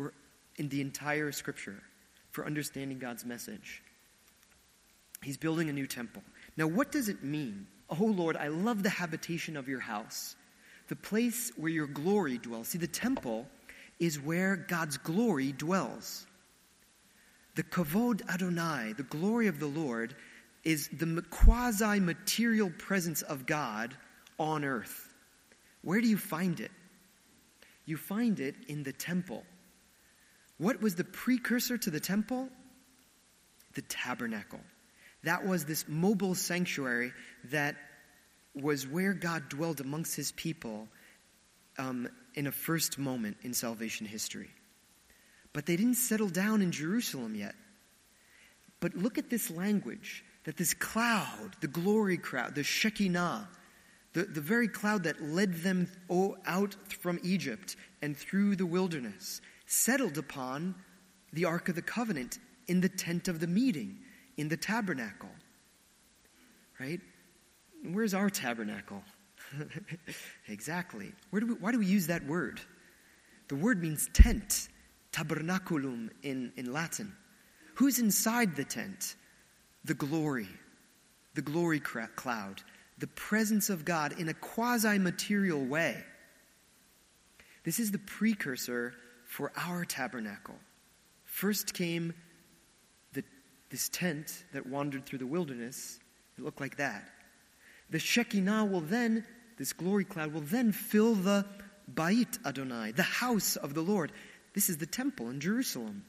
in the entire Scripture for understanding God's message. He's building a new temple. Now, what does it mean? Oh, Lord, I love the habitation of your house, the place where your glory dwells. See, the temple is where God's glory dwells. The kavod Adonai, the glory of the Lord, is the quasi-material presence of God on earth. Where do you find it? You find it in the temple. What was the precursor to the temple? The tabernacle. That was this mobile sanctuary that was where God dwelled amongst his people um, in a first moment in salvation history. But they didn't settle down in Jerusalem yet. But look at this language, that this cloud, the glory cloud, the Shekinah, the, the very cloud that led them out from Egypt and through the wilderness, settled upon the Ark of the Covenant in the tent of the meeting, in the tabernacle. Right? Where's our tabernacle? Exactly. Where do we, why do we use that word? The word means tent, tabernaculum in, in Latin. Who's inside the tent? The glory, the glory cloud, the presence of God in a quasi-material way. This is the precursor for our tabernacle. First came the, this tent that wandered through the wilderness. It looked like that. The Shekinah will then, this glory cloud will then fill the Bait Adonai, the house of the Lord. This is the temple in Jerusalem.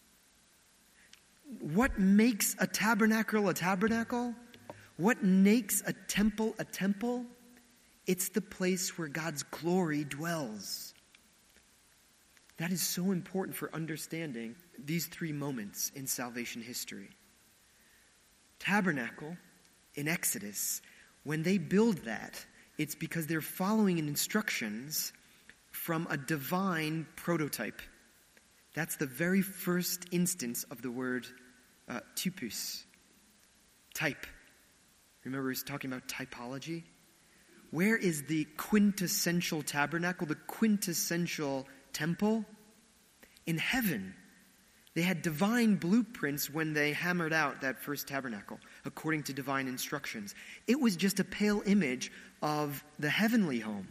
What makes a tabernacle a tabernacle? What makes a temple a temple? It's the place where God's glory dwells. That is so important for understanding these three moments in salvation history. Tabernacle in Exodus, when they build that, it's because they're following instructions from a divine prototype. That's the very first instance of the word uh, typus, type. Remember, he's talking about typology. Where is the quintessential tabernacle, the quintessential temple? In heaven. They had divine blueprints when they hammered out that first tabernacle, according to divine instructions. It was just a pale image of the heavenly home.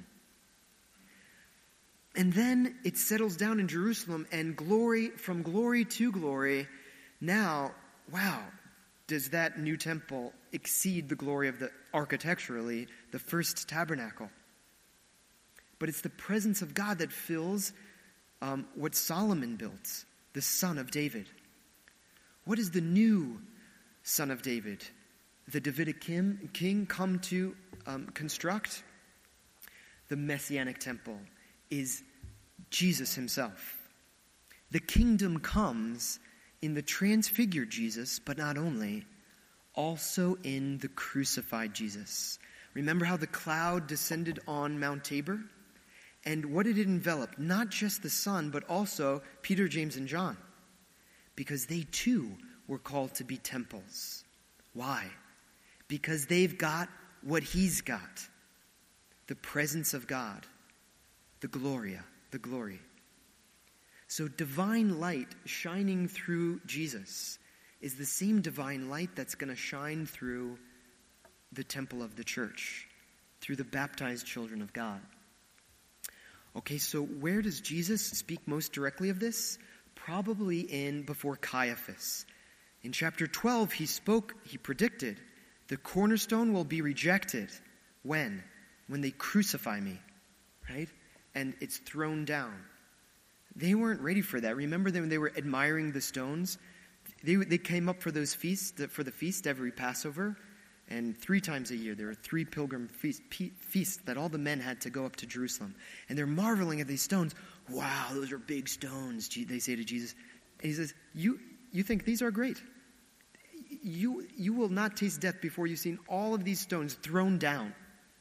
And then it settles down in Jerusalem, and glory, from glory to glory, now, wow, does that new temple exceed the glory of the, architecturally, the first tabernacle. But it's the presence of God that fills um, what Solomon built, the son of David. What is the new son of David, the Davidic king, king come to um, construct? The Messianic temple is Jesus himself. The kingdom comes in the transfigured Jesus, but not only, also in the crucified Jesus. Remember how the cloud descended on Mount Tabor? And what did it envelop? Not just the Son, but also Peter, James, and John. Because they too were called to be temples. Why? Because they've got what he's got. The presence of God. The Gloria, the glory. So divine light shining through Jesus is the same divine light that's going to shine through the temple of the church, through the baptized children of God. Okay, so where does Jesus speak most directly of this? Probably in before Caiaphas. In chapter twelve, he spoke, he predicted, the cornerstone will be rejected. When? When they crucify me, right? And it's thrown down. They weren't ready for that. Remember when they were admiring the stones? They they came up for those feasts, for the feast every Passover, and three times a year there were three pilgrim feast, feasts that all the men had to go up to Jerusalem. And they're marveling at these stones. Wow, those are big stones, they say to Jesus. And he says, you you think these are great? You, you will not taste death before you've seen all of these stones thrown down.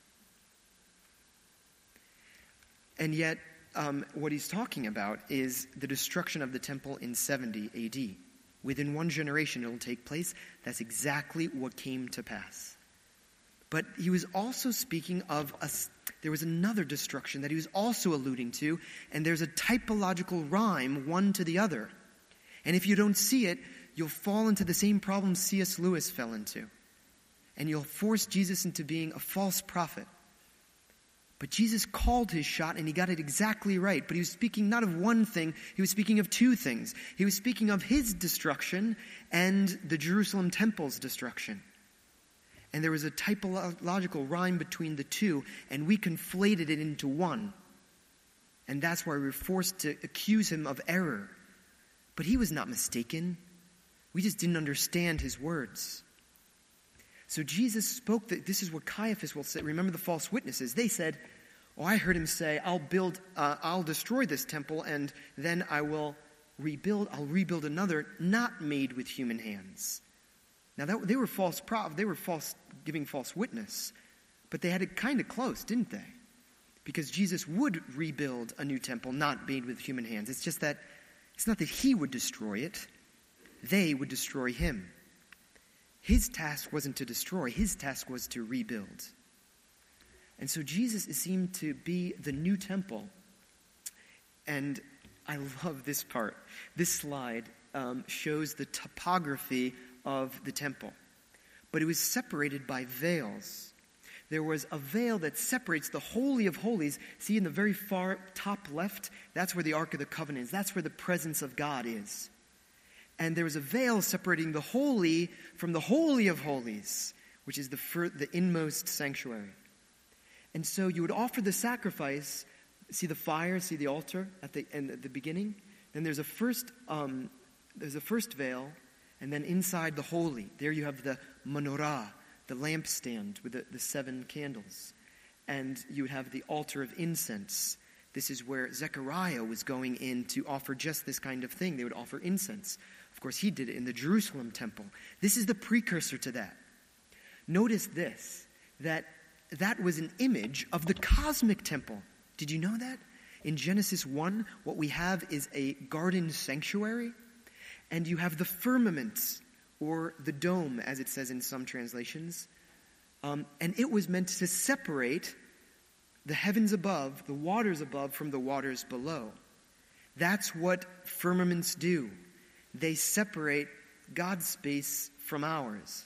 And yet, um, what he's talking about is the destruction of the temple in seventy A D. Within one generation it will take place. That's exactly what came to pass. But he was also speaking of a, there was another destruction that he was also alluding to, and there's a typological rhyme one to the other. And if you don't see it, you'll fall into the same problem C S Lewis fell into. And you'll force Jesus into being a false prophet. But Jesus called his shot and he got it exactly right. But he was speaking not of one thing, he was speaking of two things. He was speaking of his destruction and the Jerusalem temple's destruction. And there was a typological rhyme between the two, and we conflated it into one. And that's why we were forced to accuse him of error. But he was not mistaken. We just didn't understand his words. So Jesus spoke that this is what Caiaphas will say. Remember the false witnesses. They said, oh, I heard him say, I'll build, uh, I'll destroy this temple and then I will rebuild, I'll rebuild another not made with human hands. Now that, they were false prov, they were false, giving false witness. But they had it kind of close, didn't they? Because Jesus would rebuild a new temple not made with human hands. It's just that, it's not that he would destroy it. They would destroy him. His task wasn't to destroy. His task was to rebuild. And so Jesus seemed to be the new temple. And I love this part. This slide um, shows the topography of the temple. But it was separated by veils. There was a veil that separates the Holy of Holies. See, in the very far top left, that's where the Ark of the Covenant is. That's where the presence of God is. And there was a veil separating the holy from the Holy of Holies, which is the fir- the inmost sanctuary. And so you would offer the sacrifice. See the fire, see the altar at the and at the beginning. Then there's a first um, there's a first veil, and then inside the holy, there you have the menorah, the lampstand with the, the seven candles, and you would have the altar of incense. This is where Zechariah was going in to offer just this kind of thing. They would offer incense. Of course, he did it in the Jerusalem temple. This is the precursor to that. Notice this, that that was an image of the cosmic temple. Did you know that? In Genesis one, what we have is a garden sanctuary, and you have the firmament, or the dome, as it says in some translations. Um, and it was meant to separate the heavens above, the waters above, from the waters below. That's what firmaments do. They separate God's space from ours.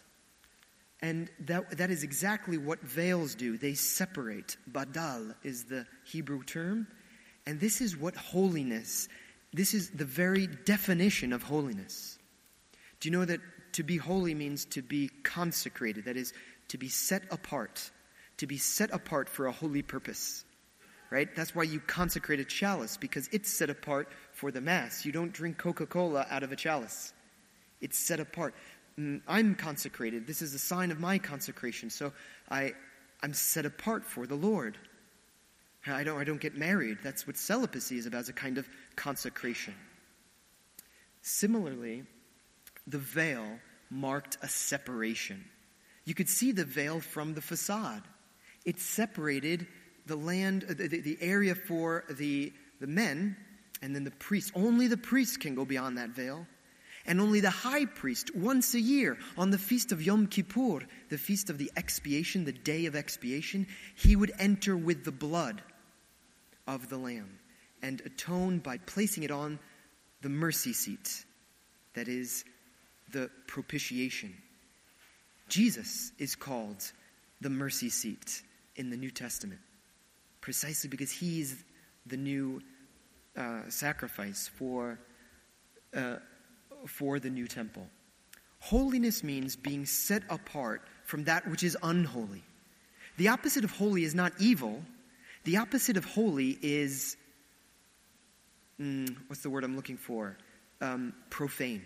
And that that is exactly what veils do. They separate. Badal is the Hebrew term. And this is what holiness, this is the very definition of holiness. Do you know that to be holy means to be consecrated? That is, to be set apart. To be set apart for a holy purpose. Right? That's why you consecrate a chalice, because it's set apart for the Mass. You don't drink Coca-Cola out of a chalice. It's set apart. I'm consecrated. This is a sign of my consecration. So I, I'm set apart for the Lord. I don't, I don't get married. That's what celibacy is about, as a kind of consecration. Similarly, the veil marked a separation. You could see the veil from the facade. It separated the land, the, the area for the, the men, and then the priests. Only the priests can go beyond that veil. And only the high priest, once a year, on the feast of Yom Kippur, the feast of the expiation, the day of expiation, he would enter with the blood of the lamb and atone by placing it on the mercy seat, that is, the propitiation. Jesus is called the mercy seat in the New Testament, precisely because he is the new uh, sacrifice for uh, for the new temple. Holiness means being set apart from that which is unholy. The opposite of holy is not evil. The opposite of holy is, mm, what's the word I'm looking for? Um, profane.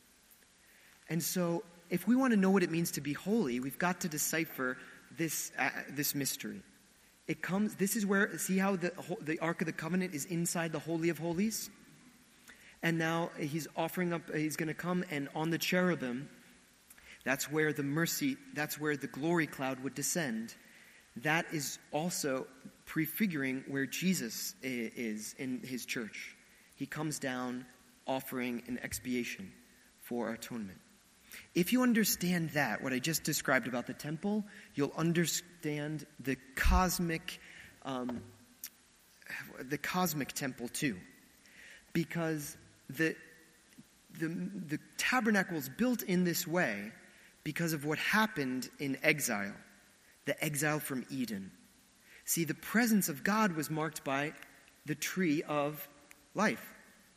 And so, if we want to know what it means to be holy, we've got to decipher this uh, this mystery. It comes. This is where, see how the the Ark of the Covenant is inside the Holy of Holies? And now he's offering up, he's going to come, and on the cherubim, that's where the mercy, that's where the glory cloud would descend. That is also prefiguring where Jesus is in his church. He comes down offering an expiation for our atonement. If you understand that, what I just described about the temple, you'll understand the cosmic um, the cosmic temple too, because the, the, the tabernacle was built in this way because of what happened in exile, the exile from Eden. See, the presence of God was marked by the tree of life.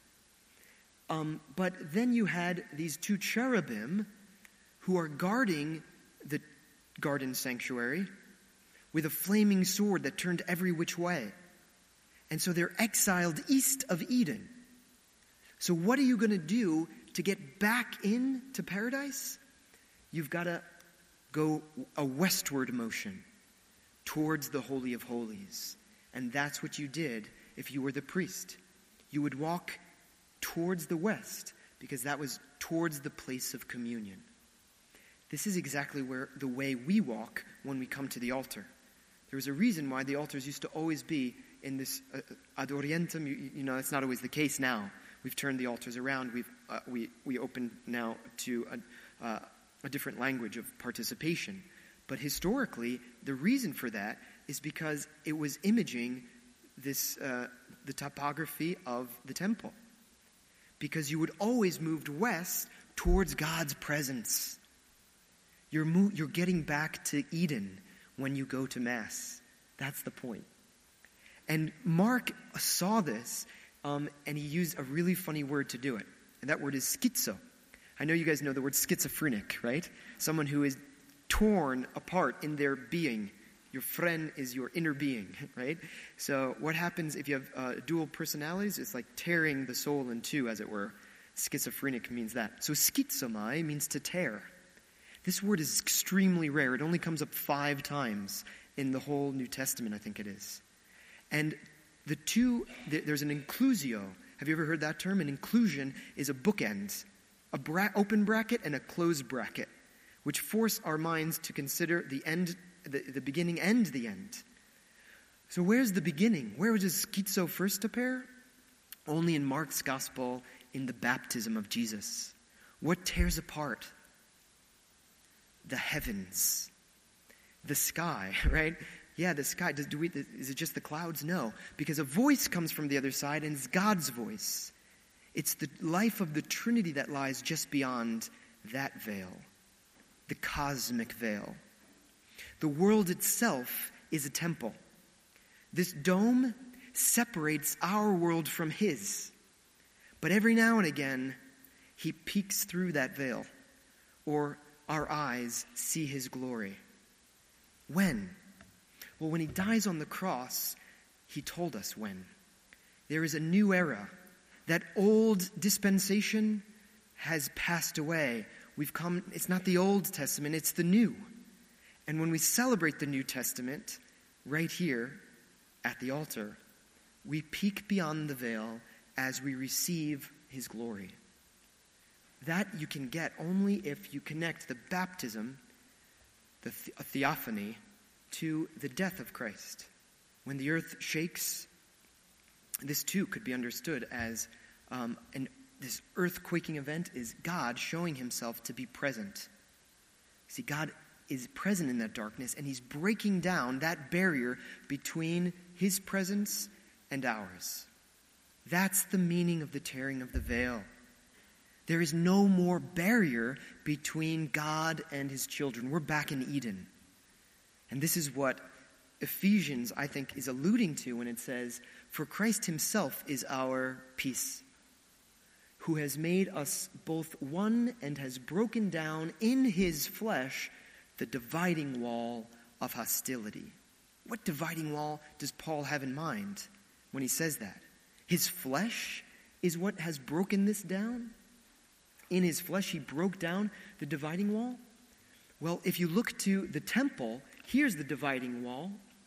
Um, but then you had these two cherubim who are guarding the garden sanctuary with a flaming sword that turned every which way. And so they're exiled east of Eden. So what are you going to do to get back into paradise? You've got to go a westward motion towards the Holy of Holies. And that's what you did if you were the priest. You would walk towards the west because that was towards the place of communion. This is exactly where the way we walk when we come to the altar. There was a reason why the altars used to always be in this uh, ad orientem. You, you know, it's not always the case now. We've turned the altars around. We've uh, we we open now to a, uh, a different language of participation. But historically, the reason for that is because it was imaging this uh, the topography of the temple. Because you would always move west towards God's presence. You're mo- you're getting back to Eden when you go to Mass. That's the point. And Mark saw this, um, and he used a really funny word to do it. And that word is schizo. I know you guys know the word schizophrenic, right? Someone who is torn apart in their being. Your friend is your inner being, right? So what happens if you have uh, dual personalities? It's like tearing the soul in two, as it were. Schizophrenic means that. So schizomai means to tear. This word is extremely rare. It only comes up five times in the whole New Testament, I think it is. And the two, there's an inclusio. Have you ever heard that term? An inclusion is a bookend, a bra- open bracket and a closed bracket, which force our minds to consider the end, the, the beginning and the end. So where's the beginning? Where does schizo first appear? Only in Mark's gospel, in the baptism of Jesus. What tears apart? The heavens. The sky, right? Yeah, the sky. Does, do we, is it just the clouds? No. Because a voice comes from the other side, and it's God's voice. It's the life of the Trinity that lies just beyond that veil. The cosmic veil. The world itself is a temple. This dome separates our world from his. But every now and again, he peeks through that veil, or our eyes see his glory. When? Well, when he dies on the cross, he told us when. There is a new era. That old dispensation has passed away. We've come, it's not the Old Testament, it's the New. And when we celebrate the New Testament, right here at the altar, we peek beyond the veil as we receive his glory. That you can get only if you connect the baptism, the th- theophany, to the death of Christ. When the earth shakes, this too could be understood as um, an, this earthquaking event is God showing himself to be present. See, God is present in that darkness, and he's breaking down that barrier between his presence and ours. That's the meaning of the tearing of the veil. There is no more barrier between God and his children. We're back in Eden. And this is what Ephesians, I think, is alluding to when it says, "For Christ himself is our peace, who has made us both one and has broken down in his flesh the dividing wall of hostility." What dividing wall does Paul have in mind when he says that? His flesh is what has broken this down? In his flesh, he broke down the dividing wall? Well, if you look to the temple, here's the dividing wall.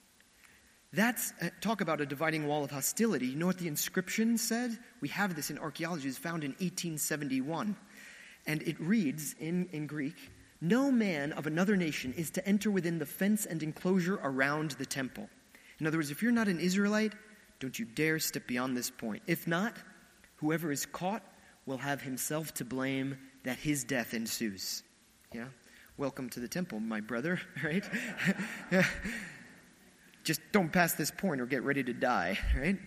That's, uh, talk about a dividing wall of hostility. You know what the inscription said? We have this in archaeology. It's found in eighteen seventy-one. And it reads in, in Greek, "No man of another nation is to enter within the fence and enclosure around the temple." In other words, if you're not an Israelite, don't you dare step beyond this point. If not, whoever is caught will have himself to blame that his death ensues. Yeah? Welcome to the temple, my brother, right? just don't pass this point or get ready to die, right?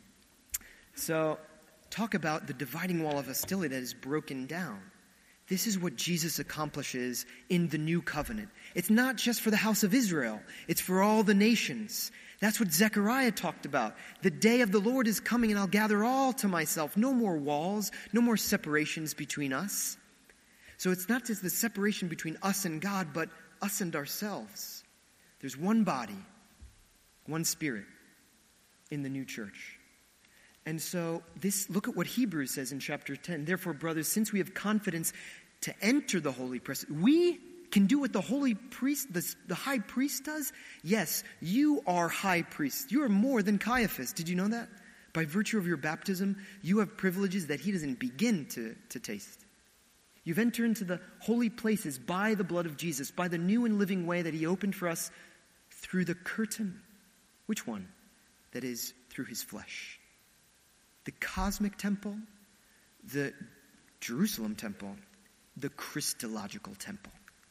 So talk about the dividing wall of hostility that is broken down. This is what Jesus accomplishes in the new covenant. It's not just for the house of Israel. It's for all the nations. That's what Zechariah talked about. The day of the Lord is coming, and I'll gather all to myself. No more walls, no more separations between us. So it's not just the separation between us and God, but us and ourselves. There's one body, one spirit in the new church. And so this, look at what Hebrews says in chapter ten. Therefore, brothers, since we have confidence to enter the holy presence, we can do what the holy priest, the, the high priest does. Yes, you are high priests. You are more than Caiaphas. Did you know that? By virtue of your baptism, you have privileges that he doesn't begin to, to taste. You've entered into the holy places by the blood of Jesus, by the new and living way that he opened for us through the curtain. Which one? That is through his flesh. The cosmic temple, the Jerusalem temple, the Christological temple.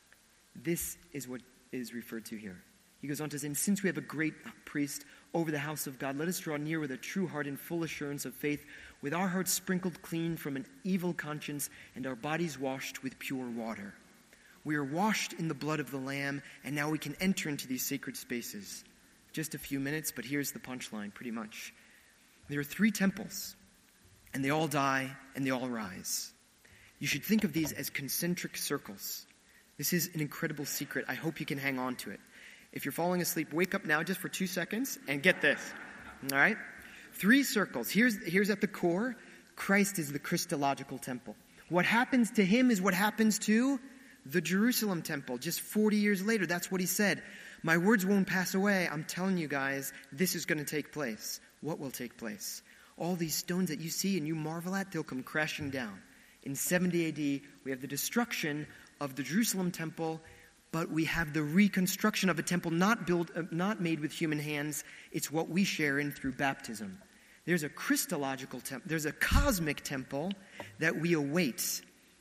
This is what is referred to here. He goes on to say, and since we have a great priest over the house of God, let us draw near with a true heart and full assurance of faith, with our hearts sprinkled clean from an evil conscience and our bodies washed with pure water. We are washed in the blood of the Lamb, and now we can enter into these sacred spaces. Just a few minutes, but here's the punchline, pretty much. There are three temples, and they all die, and they all rise. You should think of these as concentric circles. This is an incredible secret. I hope you can hang on to it. If you're falling asleep, wake up now just for two seconds and get this. All right? Three circles. Here's, here's at the core, Christ is the Christological temple. What happens to him is what happens to the Jerusalem temple just forty years later. That's what he said. My words won't pass away. I'm telling you guys, this is going to take place. What will take place? All these stones that you see and you marvel at, they'll come crashing down. In seventy A D, we have the destruction of the Jerusalem temple, but we have the reconstruction of a temple not built, uh, not made with human hands. It's what we share in through baptism. There's a Christological temple. There's a cosmic temple that we await.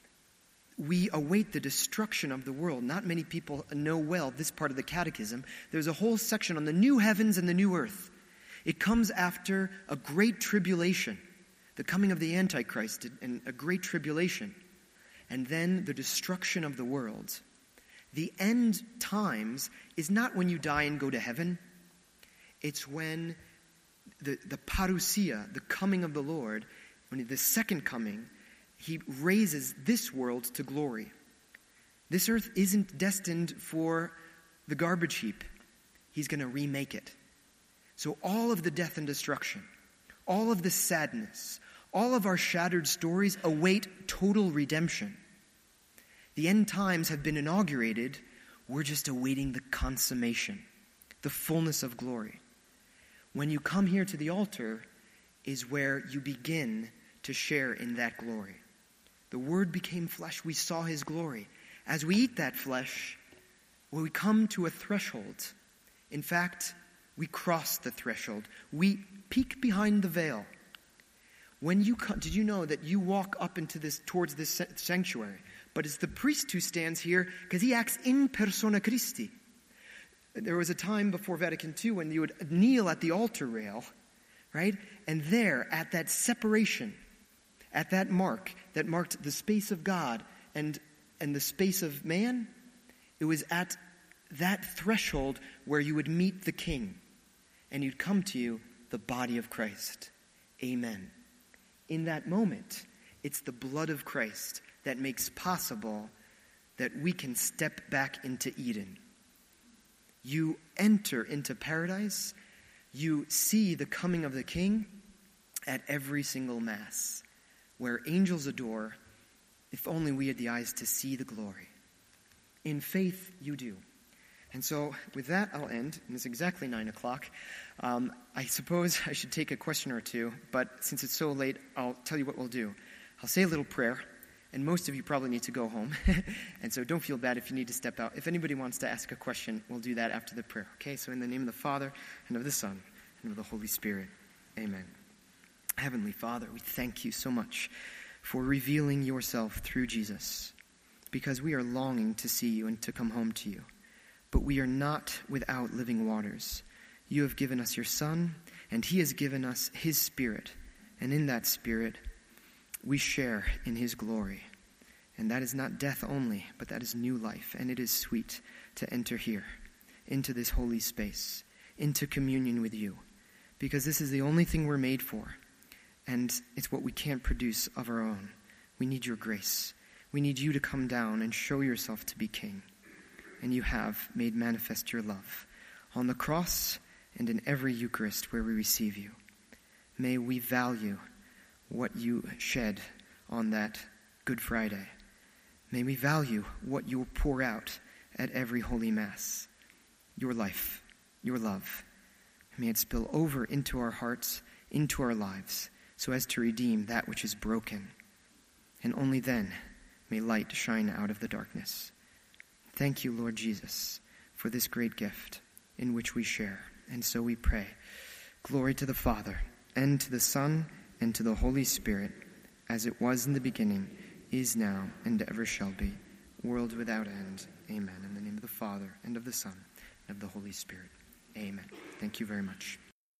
We await the destruction of the world. Not many people know well this part of the catechism. There's a whole section on the new heavens and the new earth. It comes after a great tribulation, the coming of the Antichrist and a great tribulation, and then the destruction of the world. The end times is not when you die and go to heaven. It's when the, the parousia, the coming of the Lord, when the second coming, he raises this world to glory. This earth isn't destined for the garbage heap. He's going to remake it. So all of the death and destruction, all of the sadness, all of our shattered stories await total redemption. The end times have been inaugurated. We're just awaiting the consummation, the fullness of glory. When you come here to the altar is where you begin to share in that glory. The Word became flesh. We saw his glory. As we eat that flesh, we come to a threshold. In fact, we cross the threshold. We peek behind the veil. When you come, did you know that you walk up into this, towards this sanctuary? But it's the priest who stands here because he acts in persona Christi. There was a time before Vatican Two when you would kneel at the altar rail, right? And there, at that separation, at that mark that marked the space of God and, and the space of man, it was at that threshold where you would meet the King. And you'd come to you, the body of Christ. Amen. In that moment, it's the blood of Christ that makes possible that we can step back into Eden. You enter into paradise. You see the coming of the King at every single Mass, where angels adore, if only we had the eyes to see the glory. In faith, you do. And so with that, I'll end. And it's exactly nine o'clock. Um, I suppose I should take a question or two, but since it's so late, I'll tell you what we'll do. I'll say a little prayer, and most of you probably need to go home. And so don't feel bad if you need to step out. If anybody wants to ask a question, we'll do that after the prayer. Okay, so in the name of the Father, and of the Son, and of the Holy Spirit. Amen. Heavenly Father, we thank you so much for revealing yourself through Jesus, because we are longing to see you and to come home to you. But we are not without living waters. You have given us your Son, and he has given us his Spirit. And in that Spirit, we share in his glory. And that is not death only, but that is new life. And it is sweet to enter here, into this holy space, into communion with you. Because this is the only thing we're made for. And it's what we can't produce of our own. We need your grace. We need you to come down and show yourself to be king. And you have made manifest your love on the cross and in every Eucharist where we receive you. May we value what you shed on that Good Friday. May we value what you pour out at every Holy Mass. Your life, your love. May it spill over into our hearts, into our lives, so as to redeem that which is broken. And only then may light shine out of the darkness. Thank you, Lord Jesus, for this great gift in which we share. And so we pray, glory to the Father, and to the Son, and to the Holy Spirit, as it was in the beginning, is now, and ever shall be, world without end. Amen. In the name of the Father, and of the Son, and of the Holy Spirit. Amen. Thank you very much.